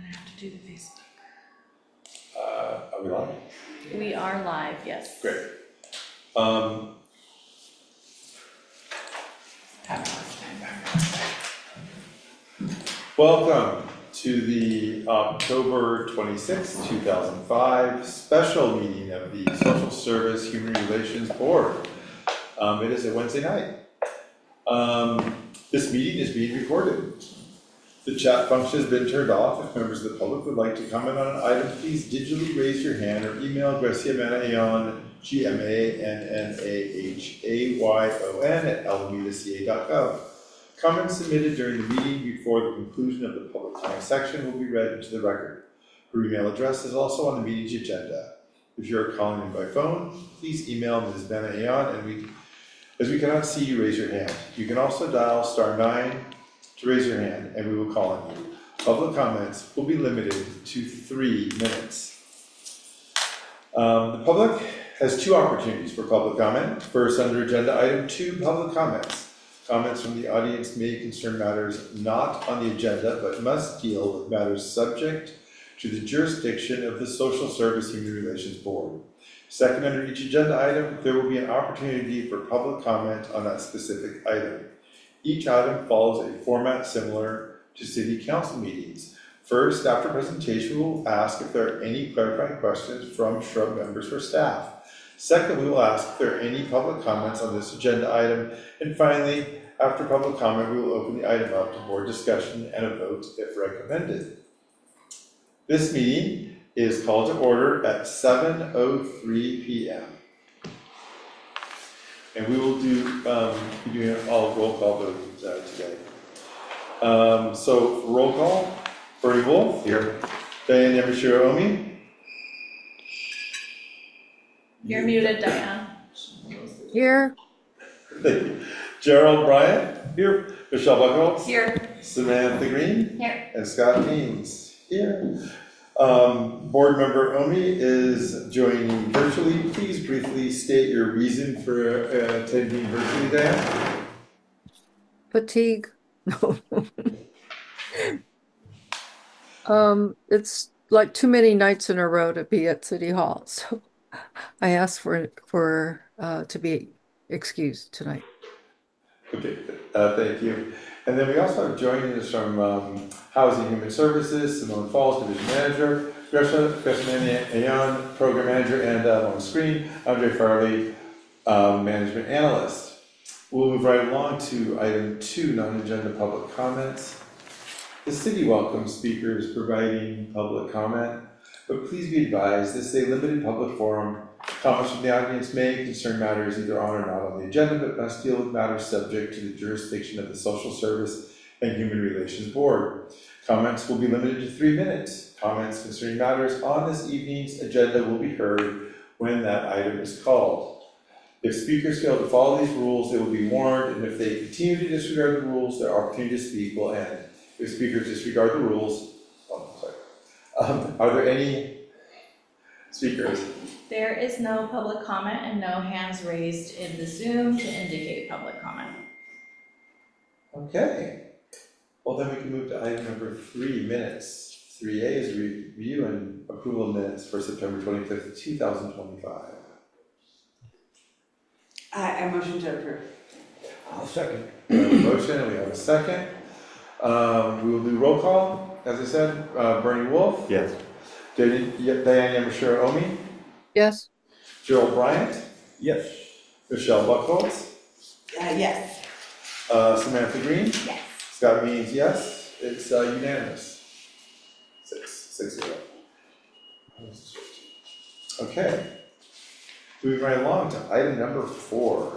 have to do the Facebook. Are we live? We are live, yes. Great. Welcome to the October 26th, 2005 special meeting of the Social Service Human Relations Board. It is a Wednesday night. This meeting is being recorded. The chat function has been turned off. If members of the public would like to comment on an item, please digitally raise your hand or email Gracia Manayon, GMANNAHAYON@alamedaca.gov. Comments submitted during the meeting before the conclusion of the public comment section will be read into the record. Her email address is also on the meeting's agenda. If you are calling in by phone, please email Ms. Manayon, and as we cannot see you, raise your hand. You can also dial *9 to raise your hand, and we will call on you. Public comments will be limited to 3 minutes. The public has 2 opportunities for public comment. First, under agenda item 2, public comments. Comments from the audience may concern matters not on the agenda, but must deal with matters subject to the jurisdiction of the Social Service Human Relations Board. Second, under each agenda item, there will be an opportunity for public comment on that specific item. Each item follows a format similar to City Council meetings. First, after presentation, we will ask if there are any clarifying questions from Shrub members or staff. Second, we will ask if there are any public comments on this agenda item. And finally, after public comment, we will open the item up to board discussion and a vote if recommended. This meeting is called to order at 7:03 p.m. And we will be doing all roll call votes today. So roll call, Bernie Wolf. Here. Diane Yamashiro Omi. You're muted, Diane. Here. Thank you. Gerald Bryant. Here. Michelle Buckholz. Here. Samantha Green. Here. And Scott Means. Here. Board member Omi is joining virtually. Please briefly state your reason for attending virtually, Diane. Fatigue. It's like too many nights in a row to be at City Hall, so I asked for to be excused tonight. Okay, thank you. And then we also have joining us from Housing and Human Services, Simone Falls, Division Manager, Gracia Ayon, Program Manager, and on the screen, Andre Farley, Management Analyst. We'll move right along to item 2, non-agenda public comments. The city welcomes speakers providing public comment, but please be advised this is a limited public forum. Comments from the audience may concern matters either on or not on the agenda, but must deal with matters subject to the jurisdiction of the Social Service and Human Relations Board. Comments will be limited to 3 minutes. Comments concerning matters on this evening's agenda will be heard when that item is called. If speakers fail to follow these rules, they will be warned, and if they continue to disregard the rules, their opportunity to speak will end. If speakers disregard the rules, are there any speakers? There is no public comment and no hands raised in the Zoom to indicate public comment. Okay. Well, then we can move to item number 3, minutes. 3A is review and approval of minutes for September 25th, 2025. I motion to approve. I'll second. We have a motion and we have a second. We will do roll call. As I said, Bernie Wolf. Yes. Diane Yamashiro Omi. Yes. Gerald Bryant. Yes. Michelle Buckholz. Yes. Samantha Green. Yes. Scott Means yes. It's unanimous. 6-0. Okay. Moving right along to item number 4.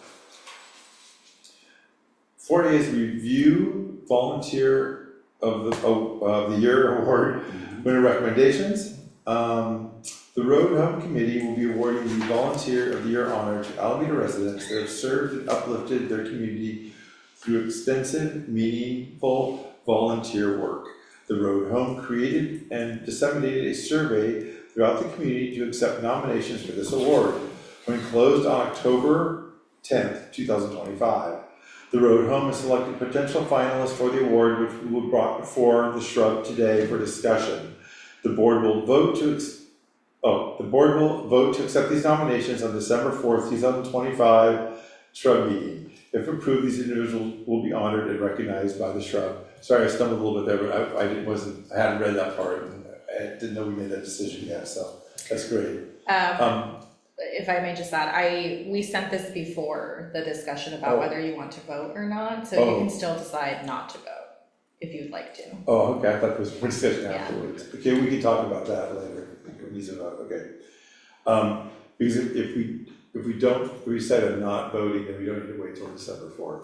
4A is review volunteer of the year award winner recommendations. The Road Home Committee will be awarding the Volunteer of the Year honor to Alameda residents that have served and uplifted their community through extensive, meaningful volunteer work. The Road Home created and disseminated a survey throughout the community to accept nominations for this award. When closed on October 10th, 2025. The Road Home has selected potential finalists for the award, which we were brought before the Shrub today for discussion. The board will vote to accept these nominations on December 4th, 2025 Shrub meeting. If approved, these individuals will be honored and recognized by the Shrub. Sorry, I stumbled a little bit there, but I hadn't read that part, and I didn't know we made that decision yet, so that's great. If I may just add, we sent this before the discussion about whether you want to vote or not, so you can still decide not to vote if you'd like to. Oh, okay, I thought there was more discussion Yeah. afterwards. Okay, we can talk about that later, if we need to vote, okay. Because if we decide on not voting, then we don't need to wait till December 4th.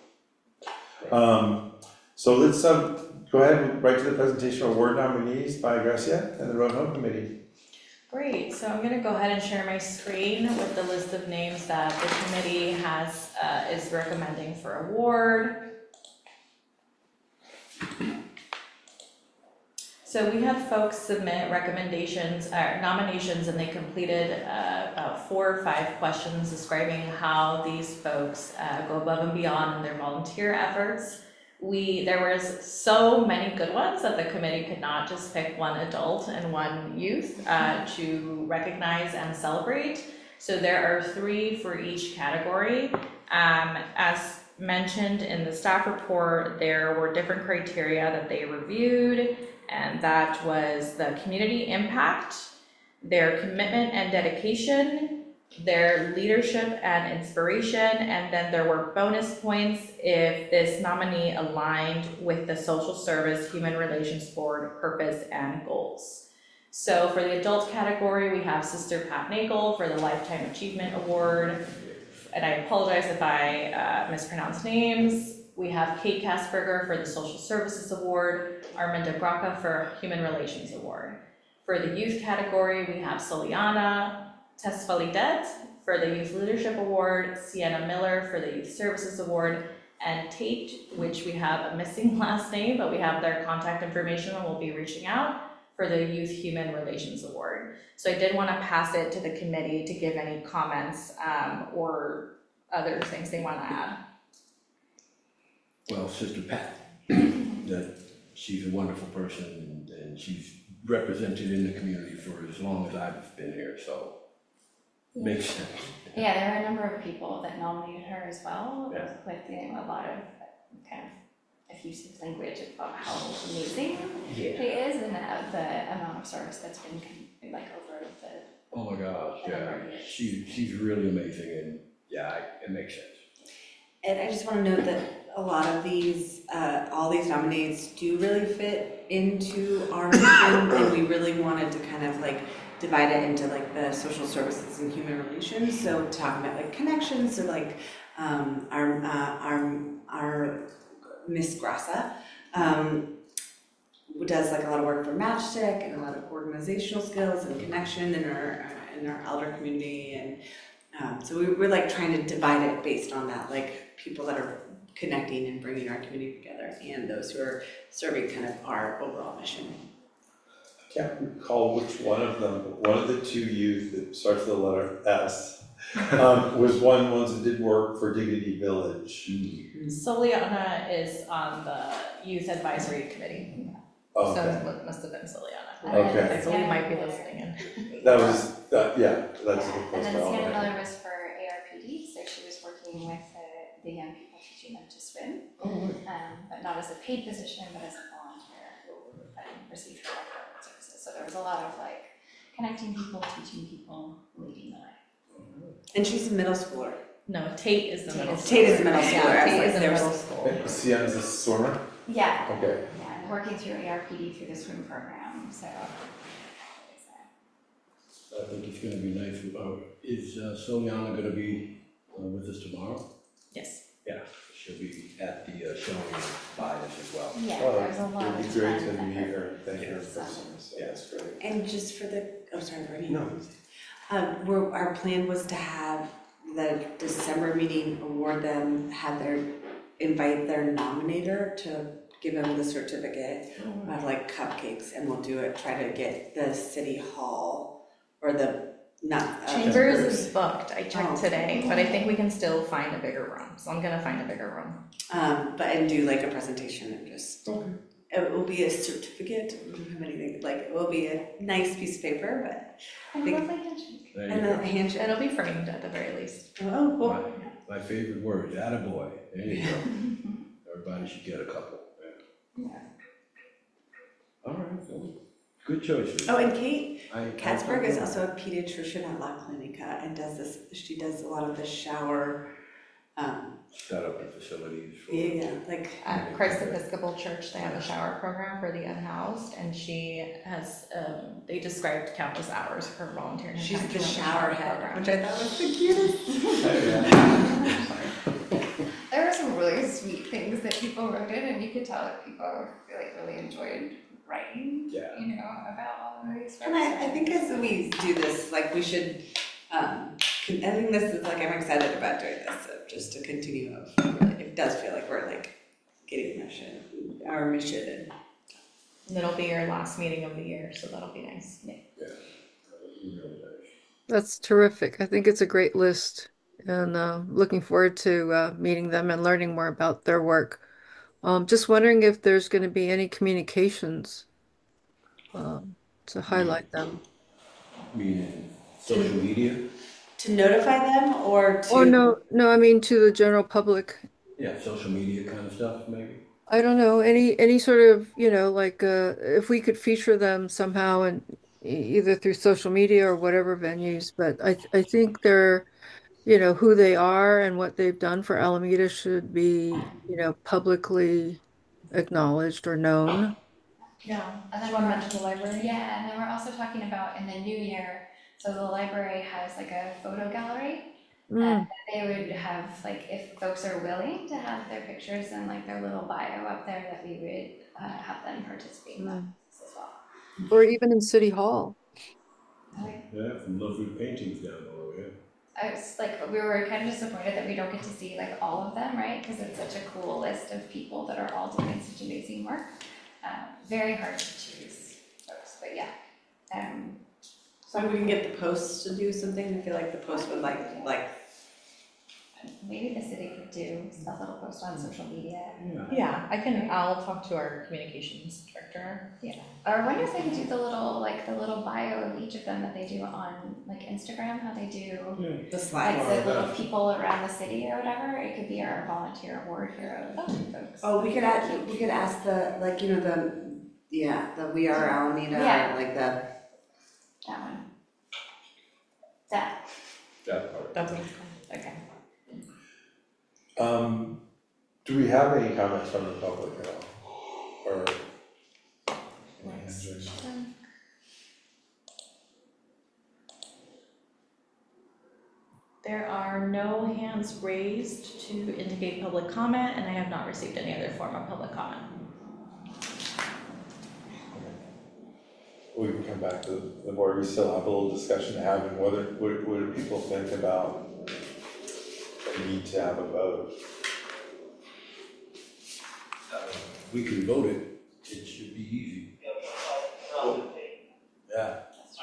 So let's go ahead and write to the presentation of award nominees by Gracia and the Road Home Committee. Great, so I'm gonna go ahead and share my screen with the list of names that the committee is recommending for award. So we had folks submit nominations, and they completed about 4 or 5 questions describing how these folks go above and beyond in their volunteer efforts. There was so many good ones that the committee could not just pick one adult and one youth to recognize and celebrate. So there are 3 for each category. As mentioned in the staff report, there were different criteria that they reviewed, and that was the community impact, their commitment and dedication, their leadership and inspiration, and then there were bonus points if this nominee aligned with the social service human relations board purpose and goals. So for the adult category, we have Sister Pat Nagel for the Lifetime Achievement Award, and I apologize if I mispronounce names. We have Kate Kasperger for the Social Services Award, Arminda Graca for Human Relations Award. For the youth category, we have Soliana Tesfalidet for the Youth Leadership Award, Sienna Miller for the Youth Services Award, and Tate, which we have a missing last name, but we have their contact information and we'll be reaching out, for the Youth Human Relations Award. So I did want to pass it to the committee to give any comments or other things they want to add. Well, Sister Pat, that she's a wonderful person and she's represented in the community for as long as I've been here, so makes sense. Yeah, there are a number of people that nominated her as well, Yeah. with a lot of kind of effusive language about how amazing she is and the amount of service that's been like over the. Oh my gosh, yeah, she's really amazing and yeah, it makes sense. And I just want to note that a lot of these, all these nominees do really fit into our mission, and we really wanted to kind of like divide it into like the social services and human relations. So talking about like connections, so like our Miss Grassa does like a lot of work for Matchstick and a lot of organizational skills and connection in our elder community, and so we're like trying to divide it based on that, like people that are connecting and bringing our community together, and those who are serving kind of our overall mission. I can't recall which one of them, but one of the 2 youth that starts with the letter S was one of the ones that did work for Dignity Village. Soliana is on the Youth Advisory Committee, so Okay, it must have been Soliana. Okay. I believe might be listening in. that was, yeah, that's a good And place then for all Sienna that. Miller was for ARPD, so she was working with the young people, teaching them to swim, but not as a paid position, but as a volunteer who received her doctoral services. So there was a lot of like connecting people, teaching people, leading the way. And she's a middle schooler. No, Tate is the middle schooler. Tate is the middle schooler. Yeah, I was Tate like, is in there's- middle school. Sienna's a swimmer? Yeah, Okay. yeah, and working through ARPD through the swim program, so. I think it's gonna be nice. Is Soliana gonna be with us tomorrow? Yes. Yeah, she'll be at the showing by us as well. Yeah, Oh, there was a lot of it'd be great to time meet and her, thank her in Yes. person, so that's great. And just for the, oh, sorry, Bernie. No. Our plan was to have the December meeting award them, invite their nominator to give them the certificate of like cupcakes, and we'll do it, try to get the city hall or the not. Chambers is booked, I checked Oh. today, but I think we can still find a bigger room, so I'm gonna find a bigger room. But and do like a presentation and just, it will be a certificate, we don't have anything, like, it will be a nice piece of paper, but, And Big- lovely handshake. There and you then go. a handshake. It'll be framed at the very least. Oh, cool. My favorite word, attaboy, there you go. Everybody should get a couple, yeah. Yeah. All right, well, good choices. Oh, and Kate I- Katzberg is also a pediatrician at La Clinica and does this, she does a lot of the shower, Set up the facilities for. yeah, like, At Christ Episcopal Church, they have a shower program for the unhoused, and she has, they described countless hours of her volunteering. she's time the doing shower head, program. which I thought was the cutest. There were some really sweet things that people wrote in, and you could tell that people really enjoyed writing, Yeah. you know, about all of these folks. And I think as we do this, like, we should, I think this is, like, I'm excited about doing this, so just to continue of, really, it does feel like we're like getting our mission and. And it'll be your last meeting of the year, so that'll be nice. That's terrific. I think it's a great list and looking forward to meeting them and learning more about their work. Just wondering if there's going to be any communications to highlight them. Meaning social media? To notify them or to? Oh, no, I mean to the general public. Yeah, social media kind of stuff, maybe? I don't know, any sort of, like if we could feature them somehow and either through social media or whatever venues, but I think they're, who they are and what they've done for Alameda should be, publicly acknowledged or known. Yeah. And Do then you wanna mention the library? Yeah, and then we're also talking about in the new year, so the library has like a photo gallery. Mm, They would have, like, if folks are willing to have their pictures and like their little bio up there, that we would have them participate in that as well. or even in City Hall. Yeah, from lovely paintings down below, yeah. I was like, we were kind of disappointed that we don't get to see like all of them, right? Because it's such a cool list of people that are all doing such amazing work. Very hard to choose folks, but yeah. So we can get the Post to do something, I feel like the Post would like, Maybe the city could do a little post on social media. Yeah, I'll talk to our communications director. Or I wonder if they could do the little bio of each of them that they do on like Instagram, how they do the like slide. the little people around the city or whatever. It could be our volunteer award hero folks. Oh, we could ask the, like, the We Are Alameda, Yeah. like the. That one. That. That part. That's what it's called, okay. Do we have any comments from the public at all? Or? any answers? There are no hands raised to indicate public comment, and I have not received any other form of public comment. We can come back to the board, we still have a little discussion to have, and what do people think about the need to have a vote? We can vote it, it should be easy. Yeah.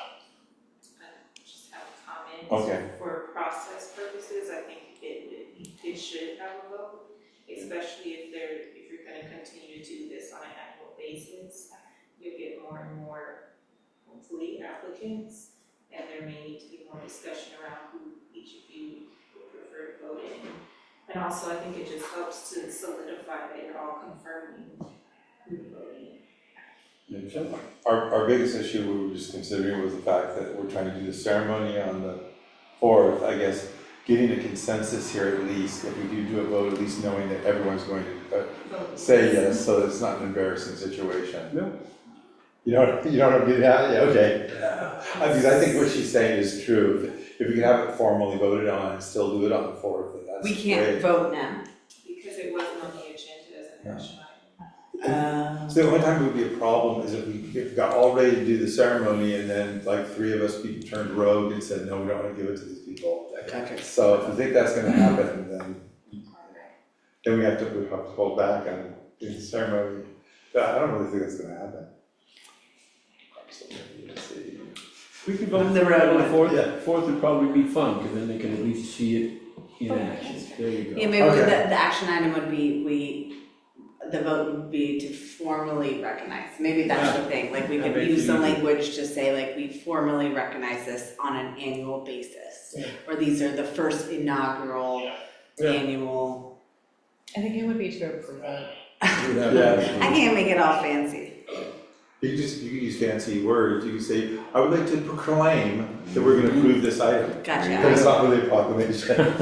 Just have a comment. Okay. For process purposes, I think it should have a vote, especially if you're gonna continue to do this on an annual basis. You'll get more and more, hopefully, applicants, and there may need to be more discussion around who each of you would prefer to vote in. And also, I think it just helps to solidify that you're all confirming who you're voting in. Makes sense. Our biggest issue we were just considering was the fact that we're trying to do the ceremony on the 4th, I guess, getting a consensus here at least, if we do a vote, at least knowing that everyone's going to say yes, so that it's not an embarrassing situation. No. You don't want to do that? Yeah, okay. Because I think what she's saying is true. If we can have it formally voted on and still do it on the 4th, then that's We great. can't vote now. Because it wasn't on the agenda as an action item. So the only time it would be a problem is if we got all ready to do the ceremony and then like 3 of us people turned rogue and said, no, we don't want to give it to these people. Okay. So if you think that's gonna happen, then we have to hold back on doing the ceremony. But I don't really think that's gonna happen. So maybe let's see. We could vote The for road it on the one. fourth. Yeah. Fourth would probably be fun, because then they can at least see it in action. There you Yeah, go. maybe Okay. the action item would be, the vote would be to formally recognize. Maybe that's the thing, like we That could makes use it some easy. language to say like, we formally recognize this on an annual basis. Yeah. Or these are the first inaugural Yeah. annual. I think it would be to approve it. Yeah. I can't make it all fancy. You can use fancy words, you can say, I would like to proclaim that we're gonna approve this item. But it's Gotcha. not really a proclamation.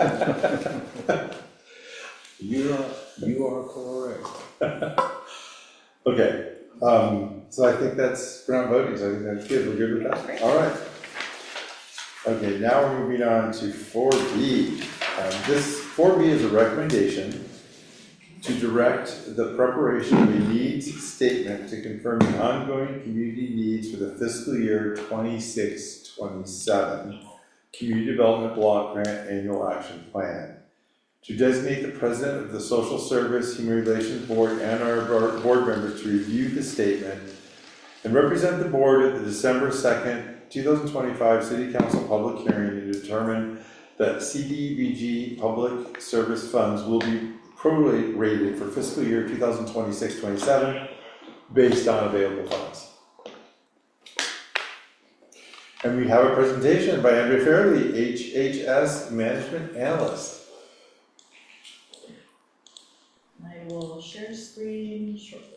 You are correct. Okay, so I think we're not voting, so I think that's good, we're good with that? Great. All right. Okay, now we're moving on to 4B. This 4B is a recommendation to direct the preparation of a needs statement to confirm the ongoing community needs for the fiscal year 26-27 Community Development Block Grant Annual Action Plan. To designate the president of the Social Service Human Relations Board and our board members to review the statement and represent the board at the December 2nd, 2025 City Council public hearing and determine that CDBG public service funds will be prorated for fiscal year 2026-27 based on available funds. And we have a presentation by Andre Fairley, HHS Management Analyst. I will share screen shortly.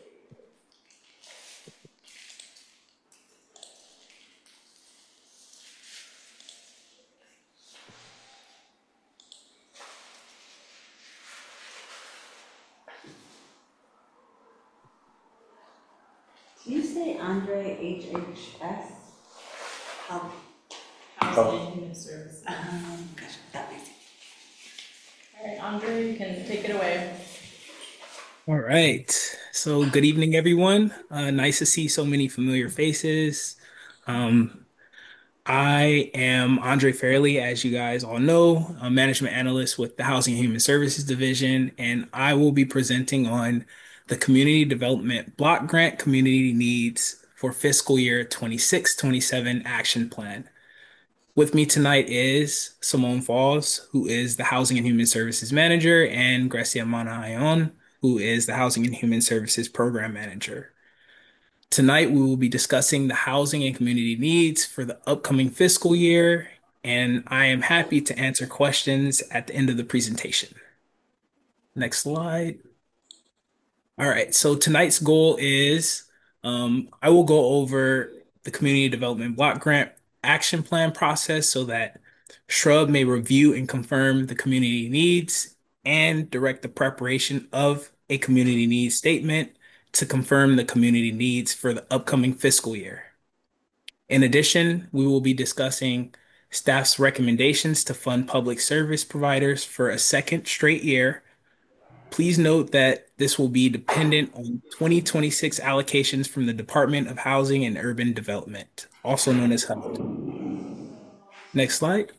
Did you say Andre HHS? Help. Housing and Human Services. Gotcha, that makes sense. All right, Andre, you can take it away. All right. So good evening, everyone. Nice to see so many familiar faces. Um, I am Andre Fairley, as you guys all know, a management analyst with the Housing and Human Services Division, and I will be presenting on the Community Development Block Grant Community Needs for fiscal year 26-27 Action Plan. With me tonight is Simone Falls, who is the Housing and Human Services Manager, and Gracia Mana Ayon, who is the Housing and Human Services Program Manager. Tonight, we will be discussing the housing and community needs for the upcoming fiscal year, and I am happy to answer questions at the end of the presentation. Next slide. All right, so tonight's goal is I will go over the Community Development Block Grant Action Plan process so that Shrub may review and confirm the community needs and direct the preparation of a community needs statement to confirm the community needs for the upcoming fiscal year. In addition, we will be discussing staff's recommendations to fund public service providers for a second straight year. Please note that this will be dependent on 2026 allocations from the Department of Housing and Urban Development, also known as HUD. Next slide.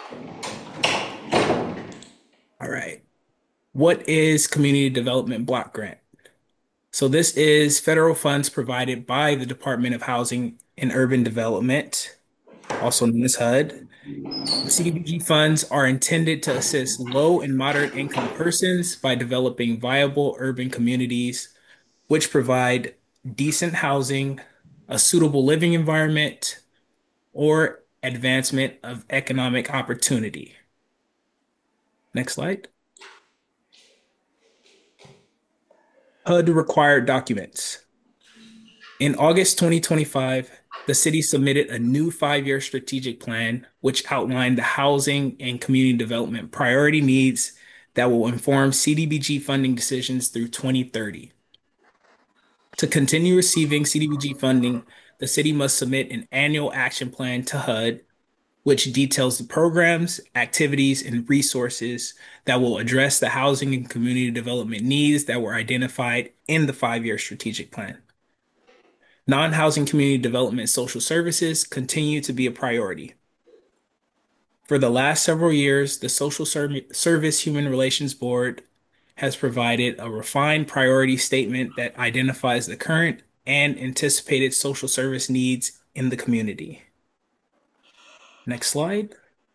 All right. What is Community Development Block Grant? So this is federal funds provided by the Department of Housing and Urban Development, also known as HUD. CDBG funds are intended to assist low and moderate income persons by developing viable urban communities which provide decent housing, a suitable living environment, or advancement of economic opportunity. Next slide. HUD required documents. In August 2025, the city submitted a new 5-year strategic plan, which outlined the housing and community development priority needs that will inform CDBG funding decisions through 2030. To continue receiving CDBG funding, the city must submit an annual action plan to HUD, which details the programs, activities, and resources that will address the housing and community development needs that were identified in the 5-year strategic plan. Non-housing community development social services continue to be a priority. For the last several years, the Social Service Human Relations Board has provided a refined priority statement that identifies the current and anticipated social service needs in the community. Next slide.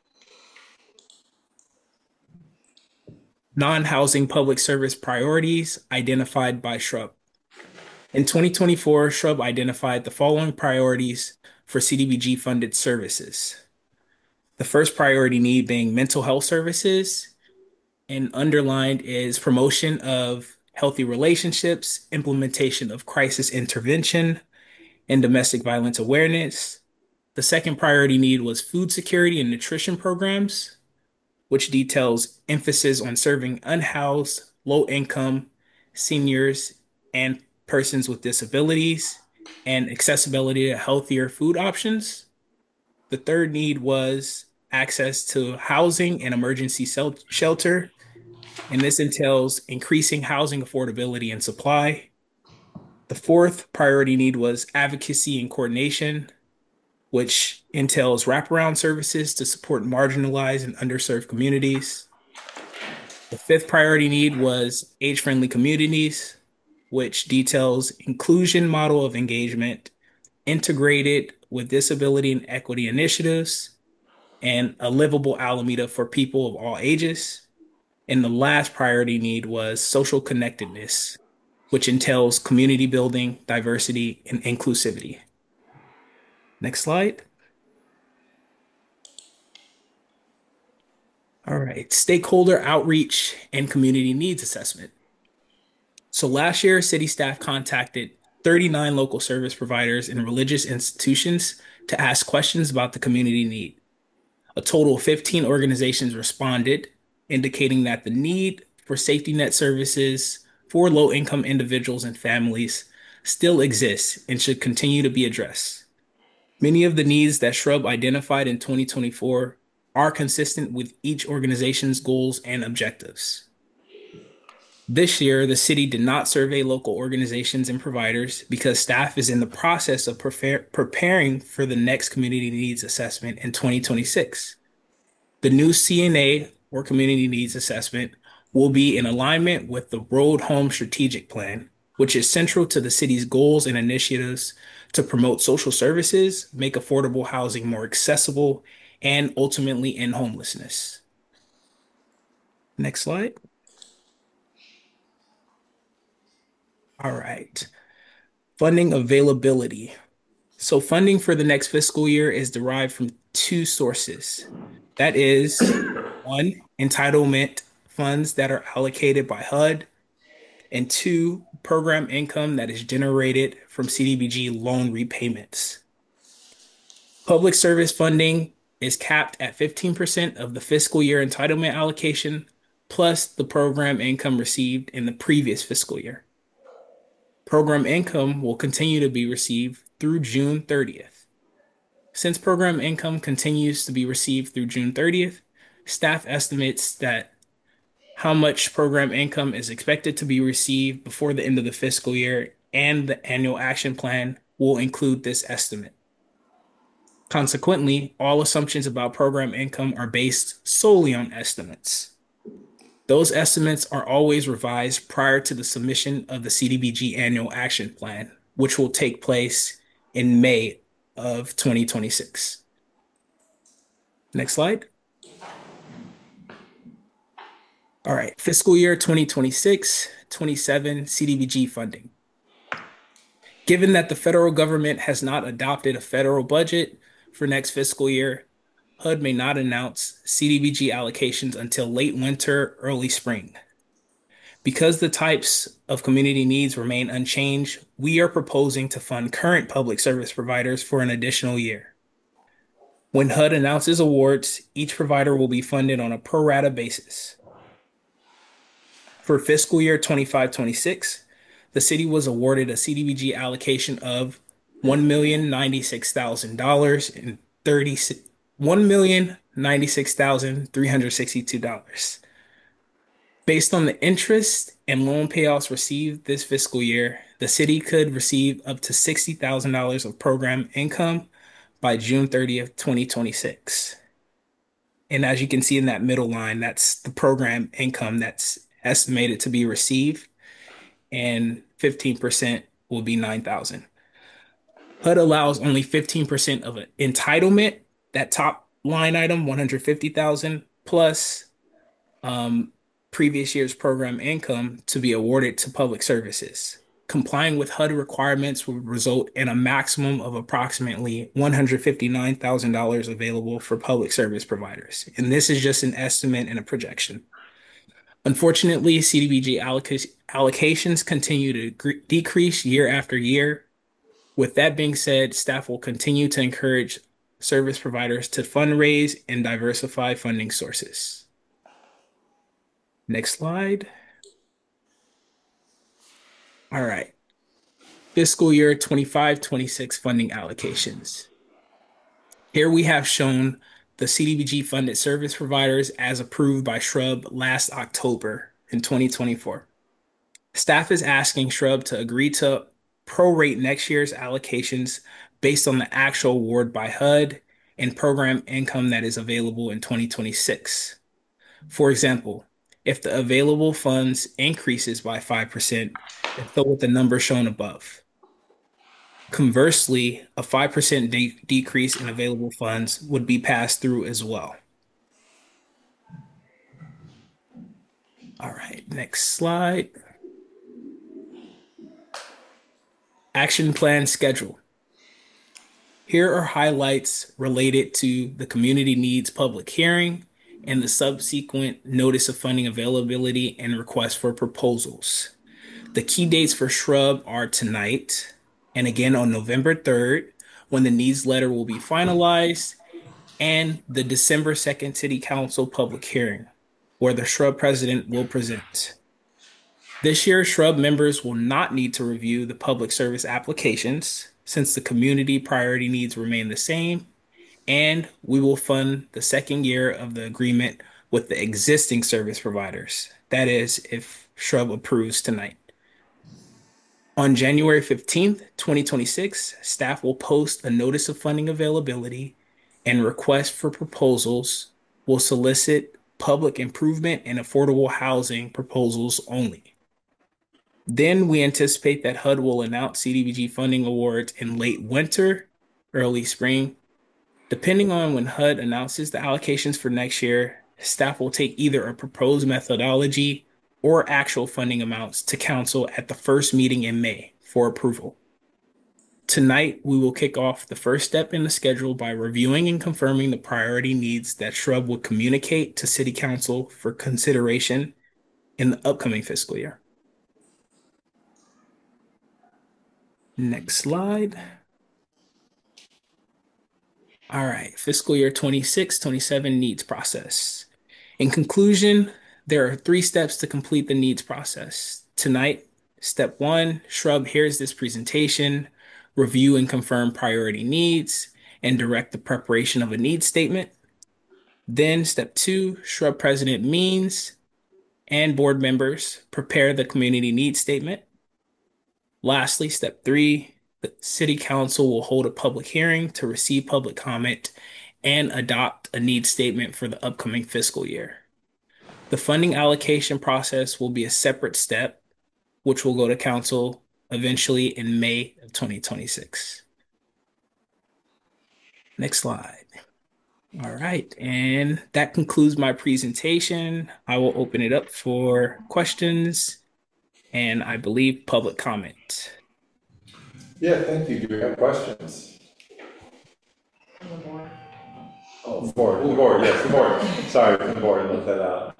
Non-housing public service priorities identified by Shrub. In 2024, Shrub identified the following priorities for CDBG funded services. The first priority need being mental health services, and underlined is promotion of healthy relationships, implementation of crisis intervention, and domestic violence awareness. The second priority need was food security and nutrition programs, which details emphasis on serving unhoused, low income, seniors, and persons with disabilities, and accessibility to healthier food options. The third need was access to housing and emergency shelter, and this entails increasing housing affordability and supply. The fourth priority need was advocacy and coordination, which entails wraparound services to support marginalized and underserved communities. The fifth priority need was age-friendly communities, which details inclusion model of engagement integrated with disability and equity initiatives, and a livable Alameda for people of all ages. And the last priority need was social connectedness, which entails community building, diversity, and inclusivity. Next slide. All right, stakeholder outreach and community needs assessment. So last year, city staff contacted 39 local service providers and religious institutions to ask questions about the community need. A total of 15 organizations responded, indicating that the need for safety net services for low-income individuals and families still exists and should continue to be addressed. Many of the needs that Shrub identified in 2024 are consistent with each organization's goals and objectives. This year, the city did not survey local organizations and providers because staff is in the process of preparing for the next community needs assessment in 2026. The new CNA, or Community Needs Assessment, will be in alignment with the Road Home Strategic Plan, which is central to the city's goals and initiatives to promote social services, make affordable housing more accessible, and ultimately end homelessness. Next slide. All right. Funding availability. So funding for the next fiscal year is derived from two sources. That is, one, entitlement funds that are allocated by HUD, and two, program income that is generated from CDBG loan repayments. Public service funding is capped at 15% of the fiscal year entitlement allocation, plus the program income received in the previous fiscal year. Program income will continue to be received through June 30th. Since program income continues to be received through June 30th, staff estimates that how much program income is expected to be received before the end of the fiscal year, and the annual action plan will include this estimate. Consequently, all assumptions about program income are based solely on estimates. Those estimates are always revised prior to the submission of the CDBG annual action plan, which will take place in May of 2026. Next slide. All right, fiscal year 2026-27 CDBG funding. Given that the federal government has not adopted a federal budget for next fiscal year, HUD may not announce CDBG allocations until late winter, early spring. Because the types of community needs remain unchanged, we are proposing to fund current public service providers for an additional year. When HUD announces awards, each provider will be funded on a pro rata basis. For fiscal year 25-26, the city was awarded a CDBG allocation of $1,096,000 and $1,096,362. Based on the interest and loan payoffs received this fiscal year, the city could receive up to $60,000 of program income by June 30th, 2026. And as you can see in that middle line, that's the program income that's estimated to be received, and 15% will be $9,000. HUD allows only 15% of an entitlement. That top line item, 150,000 plus um, previous year's program income to be awarded to public services. Complying with HUD requirements would result in a maximum of approximately $159,000 available for public service providers. And this is just an estimate and a projection. Unfortunately, CDBG allocations continue to decrease year after year. With that being said, staff will continue to encourage service providers to fundraise and diversify funding sources. Next slide. All right. Fiscal year 25-26 funding allocations. Here we have shown the CDBG funded service providers as approved by Shrub last October in 2024. Staff is asking Shrub to agree to prorate next year's allocations based on the actual award by HUD and program income that is available in 2026. For example, if the available funds increases by 5%, then so with the number shown above. Conversely, a 5% decrease in available funds would be passed through as well. All right, next slide. Action plan schedule. Here are highlights related to the community needs public hearing and the subsequent notice of funding availability and request for proposals. The key dates for Shrub are tonight and again on November 3rd, when the needs letter will be finalized, and the December 2nd City Council public hearing, where the Shrub president will present. This year, Shrub members will not need to review the public service applications since the community priority needs remain the same, and we will fund the second year of the agreement with the existing service providers. That is, if Shrub approves tonight. On January 15th, 2026, staff will post a notice of funding availability and request for proposals will solicit public improvement and affordable housing proposals only. Then we anticipate that HUD will announce CDBG funding awards in late winter, early spring. Depending on when HUD announces the allocations for next year, staff will take either a proposed methodology or actual funding amounts to council at the first meeting in May for approval. Tonight, we will kick off the first step in the schedule by reviewing and confirming the priority needs that Shrub will communicate to City Council for consideration in the upcoming fiscal year. Next slide. All right, fiscal year 26-27 needs process. In conclusion, there are 3 steps to complete the needs process. Tonight, step 1, Shrub hears this presentation, review and confirm priority needs, and direct the preparation of a needs statement. Then step 2, Shrub president Means and board members prepare the community needs statement. Lastly, step 3, the City Council will hold a public hearing to receive public comment and adopt a needs statement for the upcoming fiscal year. The funding allocation process will be a separate step, which will go to council eventually in May of 2026. Next slide. All right, and that concludes my presentation. I will open it up for questions and I believe public comment. Yeah, thank you. Do we have questions? From the board. Oh, the board, yes, the board. Sorry, from the board, I left that out.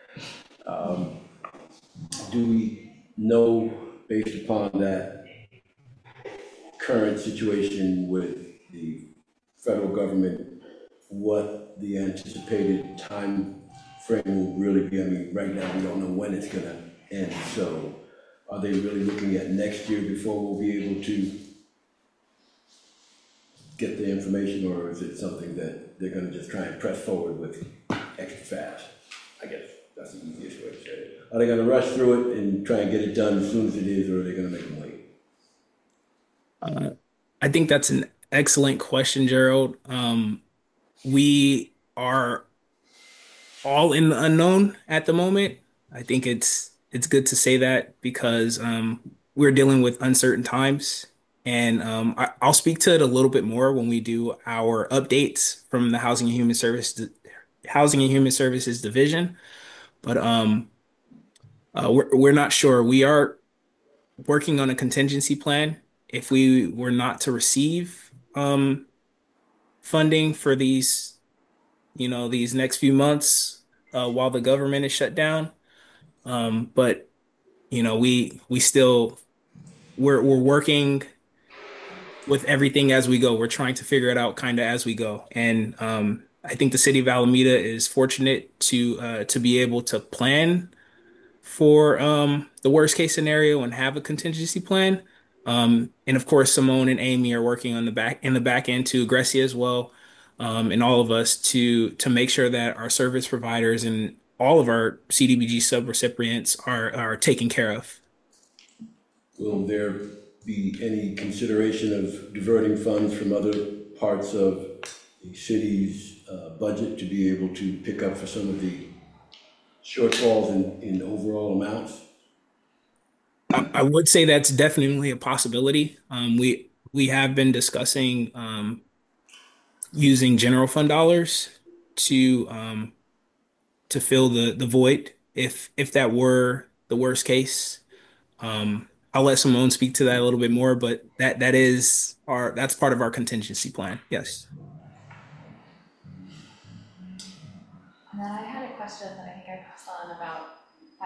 Do we know, based upon that current situation with the federal government, what the anticipated time frame will really be? I mean, right now, we don't know when it's gonna end, so are they really looking at next year before we'll be able to get the information, or is it something that they're gonna just try and press forward with extra fast? I guess that's the easiest way to say it. Are they gonna rush through it and try and get it done as soon as it is, or are they gonna make them wait? I think that's an excellent question, Gerald. We are all in the unknown at the moment. I think it's good to say that because we're dealing with uncertain times. And I'll speak to it a little bit more when we do our updates from the Housing and Human Services Division. But we're not sure. We are working on a contingency plan if we were not to receive funding for these next few months while the government is shut down. But we still we're working with everything as we go. We're trying to figure it out kind of as we go. And I think the city of Alameda is fortunate to be able to plan for the worst case scenario and have a contingency plan. And of course, Simone and Amy are working on the back end too, Grecia as well, and all of us to make sure that our service providers and all of our CDBG sub-recipients are taken care of. Will there be any consideration of diverting funds from other parts of the city's budget to be able to pick up for some of the shortfalls in overall amounts? I would say that's definitely a possibility. We have been discussing using general fund dollars to to fill the void if that were the worst case. I'll let Simone speak to that a little bit more, but that's part of our contingency plan. Yes. And then I had a question that I think I passed on about,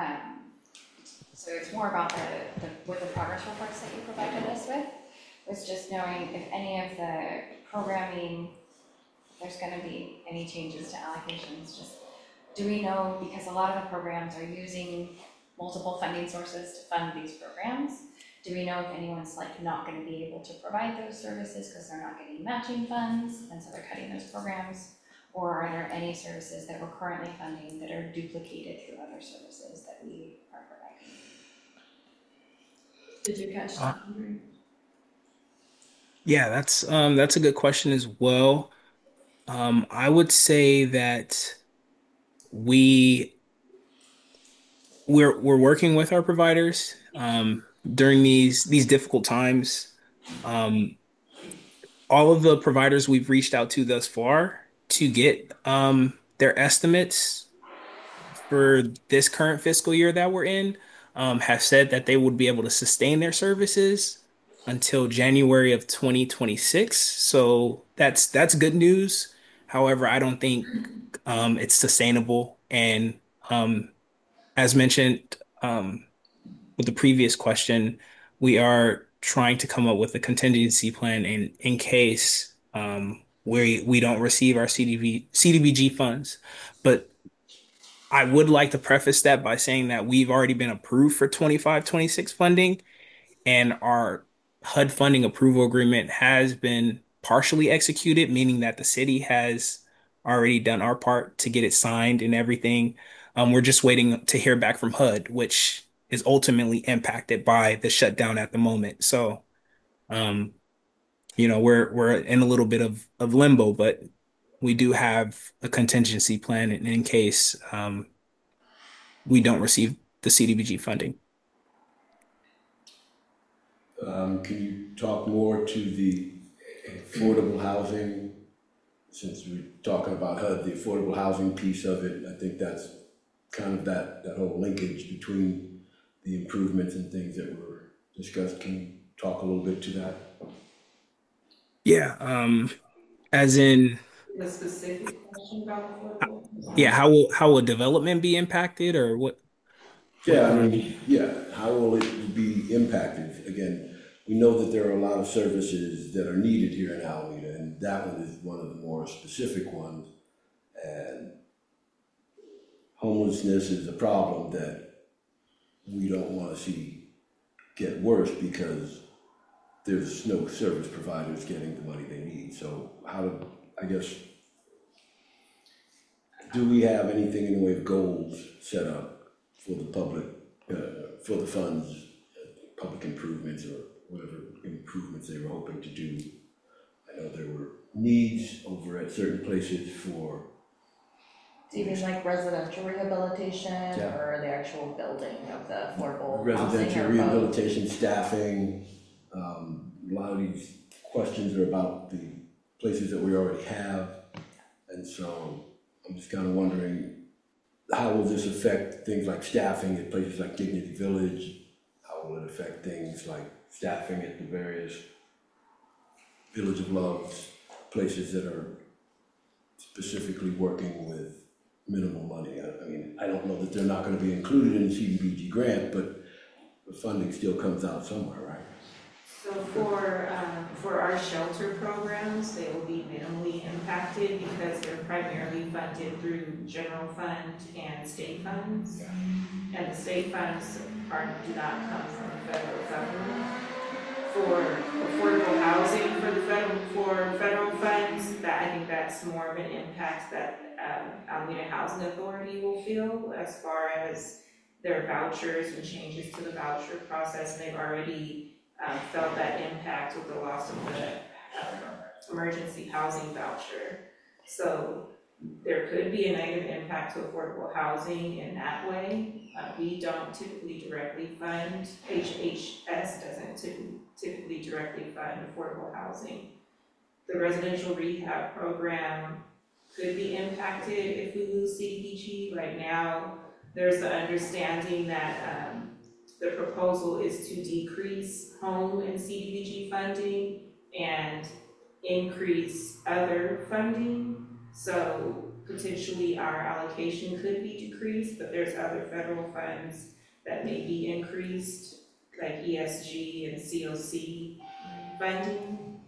so it's more about with the progress reports that you provided us with, was just knowing if any of the programming, there's gonna be any changes to allocations, just, do we know, because a lot of the programs are using multiple funding sources to fund these programs, do we know if anyone's like not gonna be able to provide those services because they're not getting matching funds, and so they're cutting those programs? Or are there any services that we're currently funding that are duplicated through other services that we are providing? Did you catch that? Yeah, that's a good question as well. I would say that we we're working with our providers during these difficult times. Um, all of the providers we've reached out to thus far to get their estimates for this current fiscal year that we're in have said that they would be able to sustain their services until January of 2026. So that's good news. However, I don't think it's sustainable. And as mentioned with the previous question, we are trying to come up with a contingency plan in case we don't receive our CDBG funds. But I would like to preface that by saying that we've already been approved for 25-26 funding, and our HUD funding approval agreement has been partially executed, meaning that the city has already done our part to get it signed and everything. We're just waiting to hear back from HUD, which is ultimately impacted by the shutdown at the moment. So, um, we're in a little bit of limbo, but we do have a contingency plan in case we don't receive the CDBG funding. Can you talk more to the affordable housing, since we're talking about HUD, the affordable housing piece of it? I think that's kind of that whole linkage between the improvements and things that were discussed. Can you talk a little bit to that? Yeah, as in, A specific question about affordable? yeah, how will development be impacted or what? Yeah, I mean, yeah, how will it be impacted? Again, we know that there are a lot of services that are needed here in Alameda, and that one is one of the more specific ones. And homelessness is a problem that we don't want to see get worse because there's no service providers getting the money they need. So I guess, do we have anything in the way of goals set up for the public, for the funds, public improvements or whatever improvements they were hoping to do? I know there were needs over at certain places for. Do you mean like residential rehabilitation Yeah. or the actual building of the affordable housing Residential or both? rehabilitation, staffing, a lot of these questions are about the places that we already have. And so I'm just kind of wondering, how will this affect things like staffing at places like Dignity Village? How will it affect things like staffing at the various Village of Love's places that are specifically working with minimal money? I mean, I don't know that they're not gonna be included in the CDBG grant, but the funding still comes out somewhere, right? So for our shelter programs, they will be minimally impacted because they're primarily funded through general fund and state funds. And the state funds do not come from the federal government. For affordable housing for federal funds, that I think that's more of an impact that Alameda Housing Authority will feel as far as their vouchers and changes to the voucher process. And they've already felt that impact with the loss of the emergency housing voucher. So there could be a negative impact to affordable housing in that way. We don't typically directly fund, HHS doesn't typically directly fund affordable housing. The residential rehab program could be impacted if we lose CDBG. Right now, there's the understanding that the proposal is to decrease home and CDBG funding and increase other funding. So potentially our allocation could be decreased, but there's other federal funds that may be increased, like ESG and COC funding.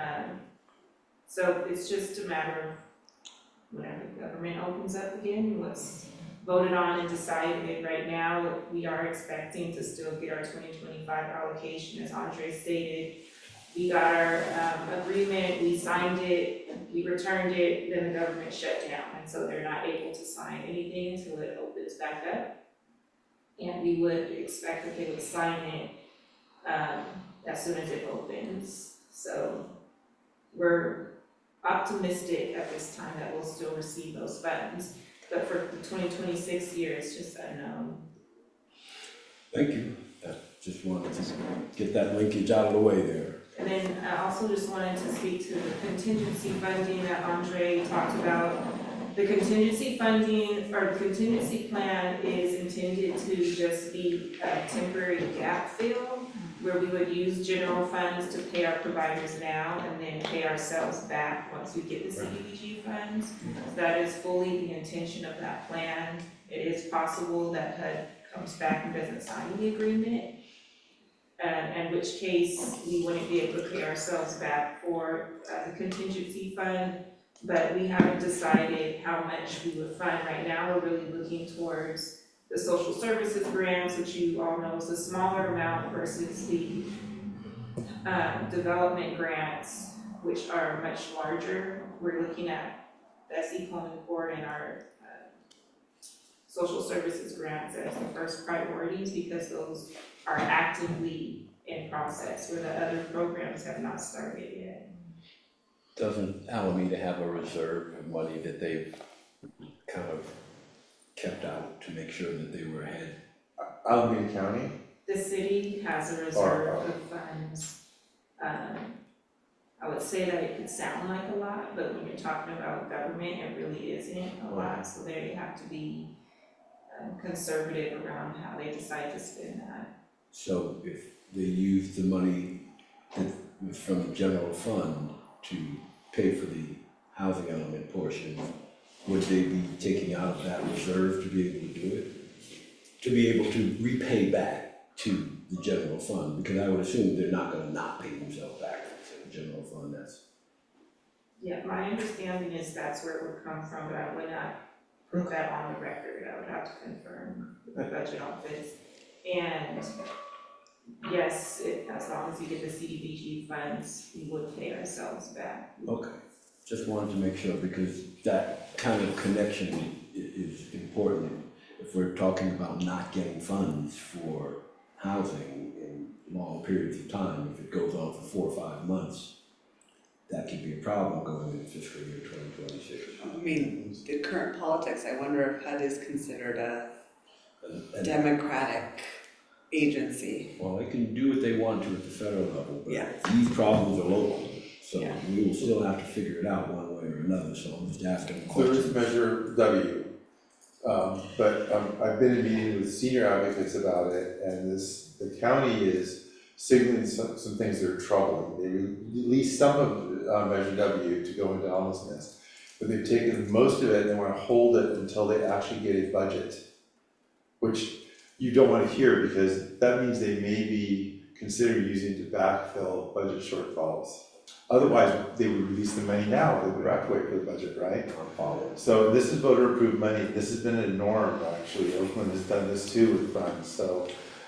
So it's just a matter of whenever the government opens up again, what's voted on and decided. Right now, we are expecting to still get our 2025 allocation, as Andre stated. We got our agreement, we signed it, we returned it, then the government shut down. And so they're not able to sign anything until it opens back up. And we would expect that they would sign it as soon as it opens. So we're optimistic at this time that we'll still receive those funds. But for the 2026 year, it's just unknown. Thank you. I just wanted to get that linkage out of the way there. And then I also just wanted to speak to the contingency funding that Andre talked about. The contingency funding or contingency plan is intended to just be a temporary gap fill where we would use general funds to pay our providers now and then pay ourselves back once we get the CDBG funds. So that is fully the intention of that plan. It is possible that HUD comes back and doesn't sign the agreement, in which case we wouldn't be able to pay ourselves back for the contingency fund, but we haven't decided how much we would fund. Right now, we're really looking towards the social services grants, which you all know is a smaller amount versus the development grants, which are much larger. We're looking at Bessie Coleman Court and our social services grants as the first priorities because those are actively in process where the other programs have not started yet. Doesn't Alameda have a reserve of money that they've kind of kept out to make sure that they were ahead? Alameda County? The city has a reserve of funds. I would say that it could sound like a lot, but when you're talking about government, it really isn't a lot. So they have to be conservative around how they decide to spend that. So if they use the money that was from the general fund to pay for the housing element portion, would they be taking out of that reserve to be able to do it? To be able to repay back to the general fund? Because I would assume they're not gonna not pay themselves back to the general fund, that's. Yeah, my understanding is that's where it would come from, but I would not put that on the record. I would have to confirm with the budget office. And yes, as long as we get the CDBG funds, we would pay ourselves back. Okay, just wanted to make sure because that kind of connection is important. If we're talking about not getting funds for housing in long periods of time, if it goes on for 4 or 5 months, that could be a problem going into fiscal year 2026. I mean, the current politics, I wonder if HUD is considered a democratic agency. Well, they can do what they want to at the federal level, Yeah. but these problems are local. So Yeah. we will still have to figure it out one way or another, so I'm just asking There is questions. Measure W, but I've been in meetings with senior advocates about it, and the county is signaling some things that are troubling. They released some of Measure W to go into homelessness, but they've taken most of it and they want to hold it until they actually get a budget, which you don't want to hear because that means they may be considering using it to backfill budget shortfalls. Otherwise, they would release the money now, they would have to wait for the budget, right? So this is voter approved money, this has been a norm, actually, Oakland has done this too with funds, so,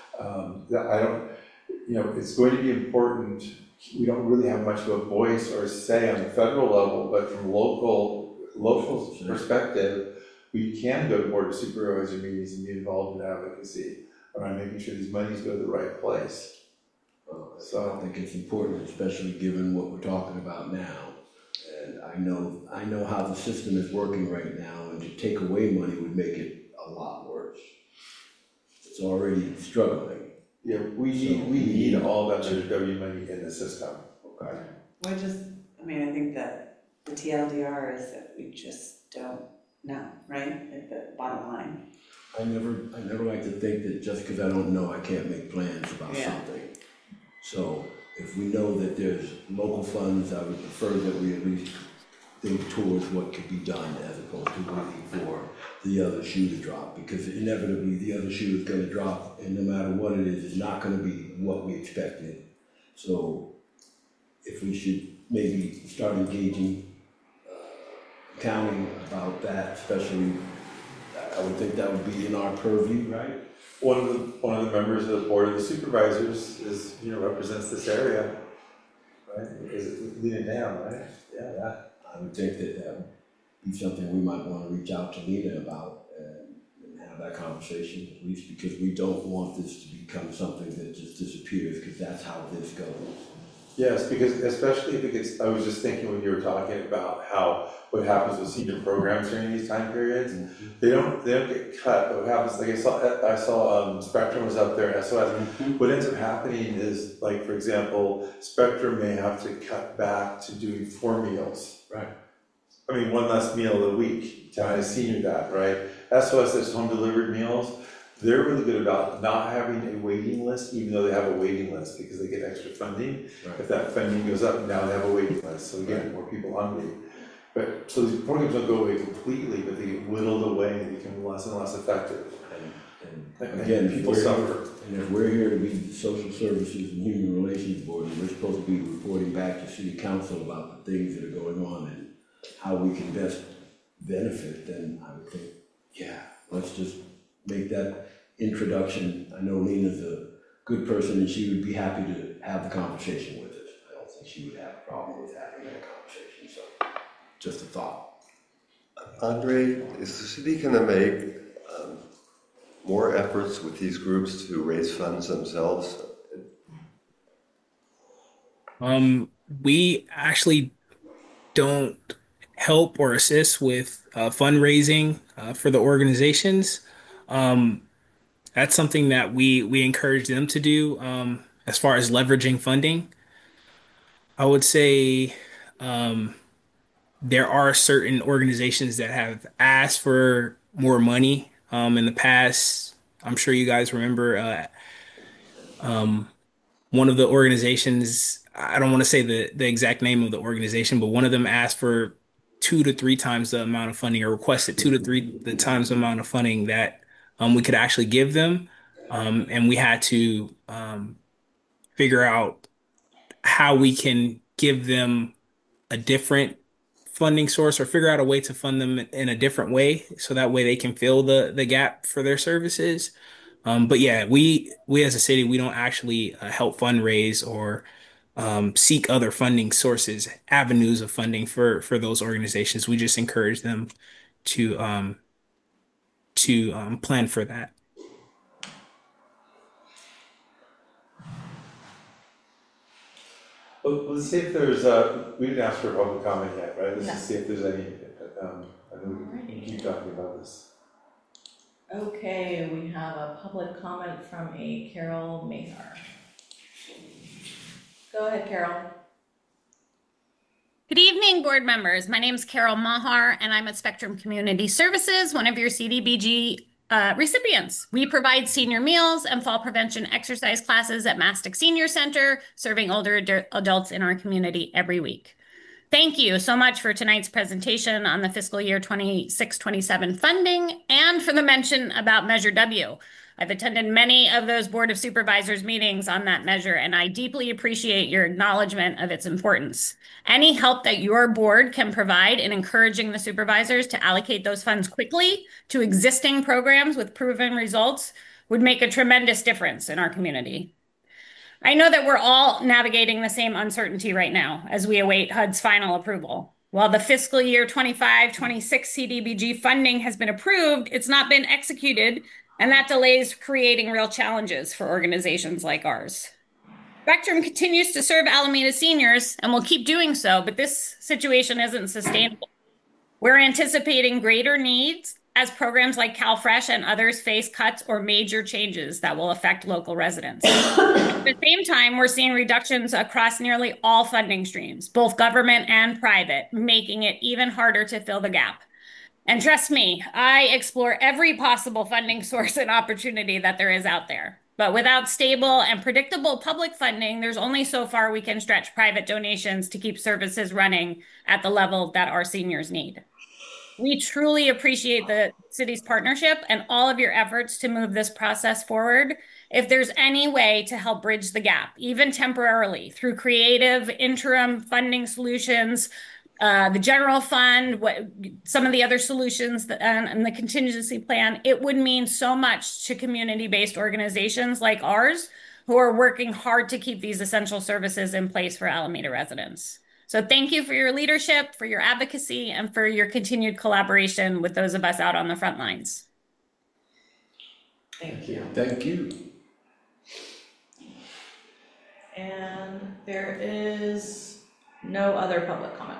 I don't, it's going to be important, we don't really have much of a voice or say on the federal level, but from local perspective, we can go to board of supervisor meetings and be involved in advocacy around making sure these monies go to the right place. So I think it's important, especially given what we're talking about now. And I know how the system is working right now, and to take away money would make it a lot worse. It's already struggling. Yeah, we need all that Measure W money in the system. Okay. I think that the TLDR is that we just don't know, right, at the bottom line. I never like to think that just because I don't know, I can't make plans about Yeah. something. So if we know that there's local funds, I would prefer that we at least think towards what could be done as opposed to waiting for the other shoe to drop, because inevitably the other shoe is gonna drop, and no matter what it is, it's not gonna be what we expected. So if we should maybe start engaging county about that, especially, I would think that would be in our purview, right? One of the members of the board of the supervisors is, represents this area, right? Is it Lena Dam, right? Yeah. I would think that that would be something we might want to reach out to Lena about and have that conversation, at least because we don't want this to become something that just disappears, because that's how this goes. Yes, because especially if it gets, I was just thinking when you were talking about what happens with senior programs during these time periods, they don't get cut, but what happens, like I saw Spectrum was up there, SOS, what ends up happening is, like, for example, Spectrum may have to cut back to doing 4 meals. Right. I mean, 1 less meal a week, to have a senior that, right? SOS is home delivered meals. They're really good about not having a waiting list, even though they have a waiting list because they get extra funding. Right. If that funding goes up, now they have a waiting list, so again, more people hungry. But, so these programs don't go away completely, but they get whittled away and become less and less effective. And again, People suffer. And if we're here to be the Social Services and Human Relations Board, and we're supposed to be reporting back to City Council about the things that are going on and how we can best benefit, then I would think, yeah, let's just make that introduction. I know Lena's a good person and she would be happy to have the conversation with us. I don't think she would have a problem with having that conversation, so just a thought. Andre, is the city going to make more efforts with these groups to raise funds themselves? We actually don't help or assist with fundraising for the organizations. That's something that we encourage them to do as far as leveraging funding. I would say there are certain organizations that have asked for more money in the past. I'm sure you guys remember one of the organizations, I don't want to say the exact name of the organization, but one of them asked for 2 to 3 times the amount of funding, or requested 2 to 3 times the amount of funding that we could actually give them. And we had to figure out how we can give them a different funding source, or figure out a way to fund them in a different way so that way they can fill the gap for their services. But yeah, we as a city, we don't actually help fundraise or seek other funding sources, avenues of funding for those organizations. We just encourage them to plan for that. Well, let's see if there's, we didn't ask for a public comment yet, right? Let's just see if there's any, I know we can keep talking about this. Okay, we have a public comment from a Carol Mahar. Go ahead, Carol. Good evening, board members. My name is Carol Mahar, and I'm at Spectrum Community Services, one of your CDBG recipients. We provide senior meals and fall prevention exercise classes at Mastic Senior Center, serving older adults in our community every week. Thank you so much for tonight's presentation on the fiscal year 26-27 funding and for the mention about Measure W. I've attended many of those Board of Supervisors meetings on that measure, and I deeply appreciate your acknowledgement of its importance. Any help that your board can provide in encouraging the supervisors to allocate those funds quickly to existing programs with proven results would make a tremendous difference in our community. I know that we're all navigating the same uncertainty right now as we await HUD's final approval. While the fiscal year 25-26 CDBG funding has been approved, it's not been executed, and that delay is creating real challenges for organizations like ours. Spectrum continues to serve Alameda seniors and will keep doing so, but this situation isn't sustainable. We're anticipating greater needs as programs like CalFresh and others face cuts or major changes that will affect local residents. At the same time, we're seeing reductions across nearly all funding streams, both government and private, making it even harder to fill the gap. And trust me, I explore every possible funding source and opportunity that there is out there. But without stable and predictable public funding, there's only so far we can stretch private donations to keep services running at the level that our seniors need. We truly appreciate the city's partnership and all of your efforts to move this process forward. If there's any way to help bridge the gap, even temporarily, through creative interim funding solutions, the general fund, some of the other solutions and the contingency plan, it would mean so much to community-based organizations like ours who are working hard to keep these essential services in place for Alameda residents. So thank you for your leadership, for your advocacy, and for your continued collaboration with those of us out on the front lines. Thank you. Thank you. And there is no other public comment.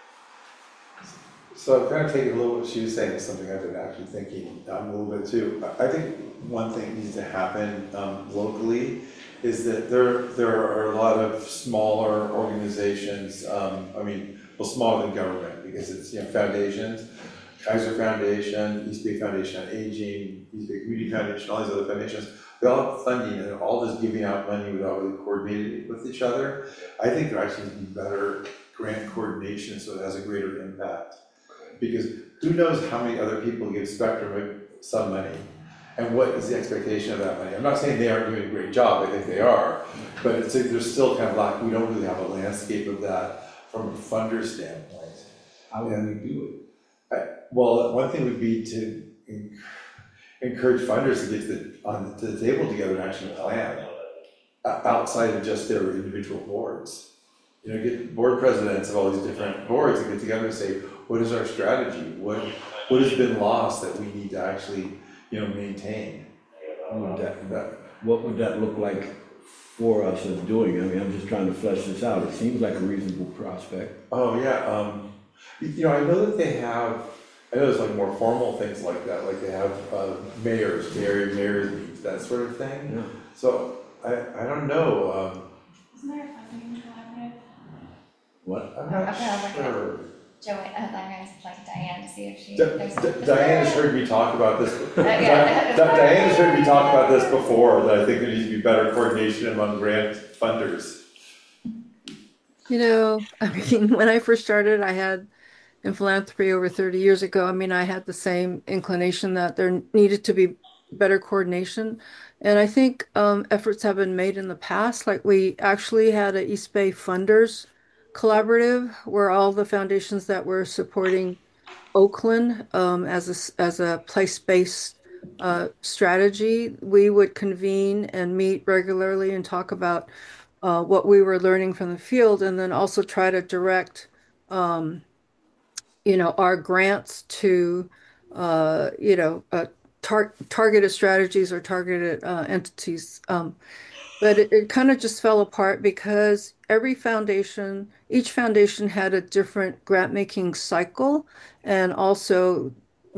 So kind of taking a little what she was saying is something I've been actually thinking a little bit too. I think one thing needs to happen locally is that there are a lot of smaller organizations, smaller than government, because it's, foundations, Kaiser Foundation, East Bay Foundation on Aging, East Bay Community Foundation, all these other foundations, they all have funding and they're all just giving out money without really coordinating with each other. I think there actually needs to be better grant coordination so it has a greater impact. Because who knows how many other people give Spectrum some money, and what is the expectation of that money? I'm not saying they aren't doing a great job, I think they are, but it's like there's still kind of like, we don't really have a landscape of that from a funder standpoint. How can we do Well, one thing would be to encourage funders to get to the table together and actually plan outside of just their individual boards. Get board presidents of all these different boards and get together and say, what is our strategy? What has been lost that we need to actually, maintain? What would that look like for us of doing? I mean, I'm just trying to flesh this out. It seems like a reasonable prospect. Oh, yeah. I know that they have, I know there's like more formal things like that, like they have mayors meets, that sort of thing. Yeah. So I don't know. Isn't there a funding collaborative? What? I'm not Okay, I'll look it up. sure. I'm gonna like Diane to see if she. Diane has heard me talk about this. Yeah. Diane has heard me talk about this before, that I think there needs to be better coordination among grant funders. When I first started, I had in philanthropy over 30 years ago, I had the same inclination that there needed to be better coordination. And I think efforts have been made in the past, like we actually had a East Bay Funders Collaborative where all the foundations that were supporting Oakland as a place-based strategy, we would convene and meet regularly and talk about what we were learning from the field, and then also try to direct our grants to targeted strategies or targeted entities. But it kind of just fell apart because each foundation had a different grant making cycle, and also,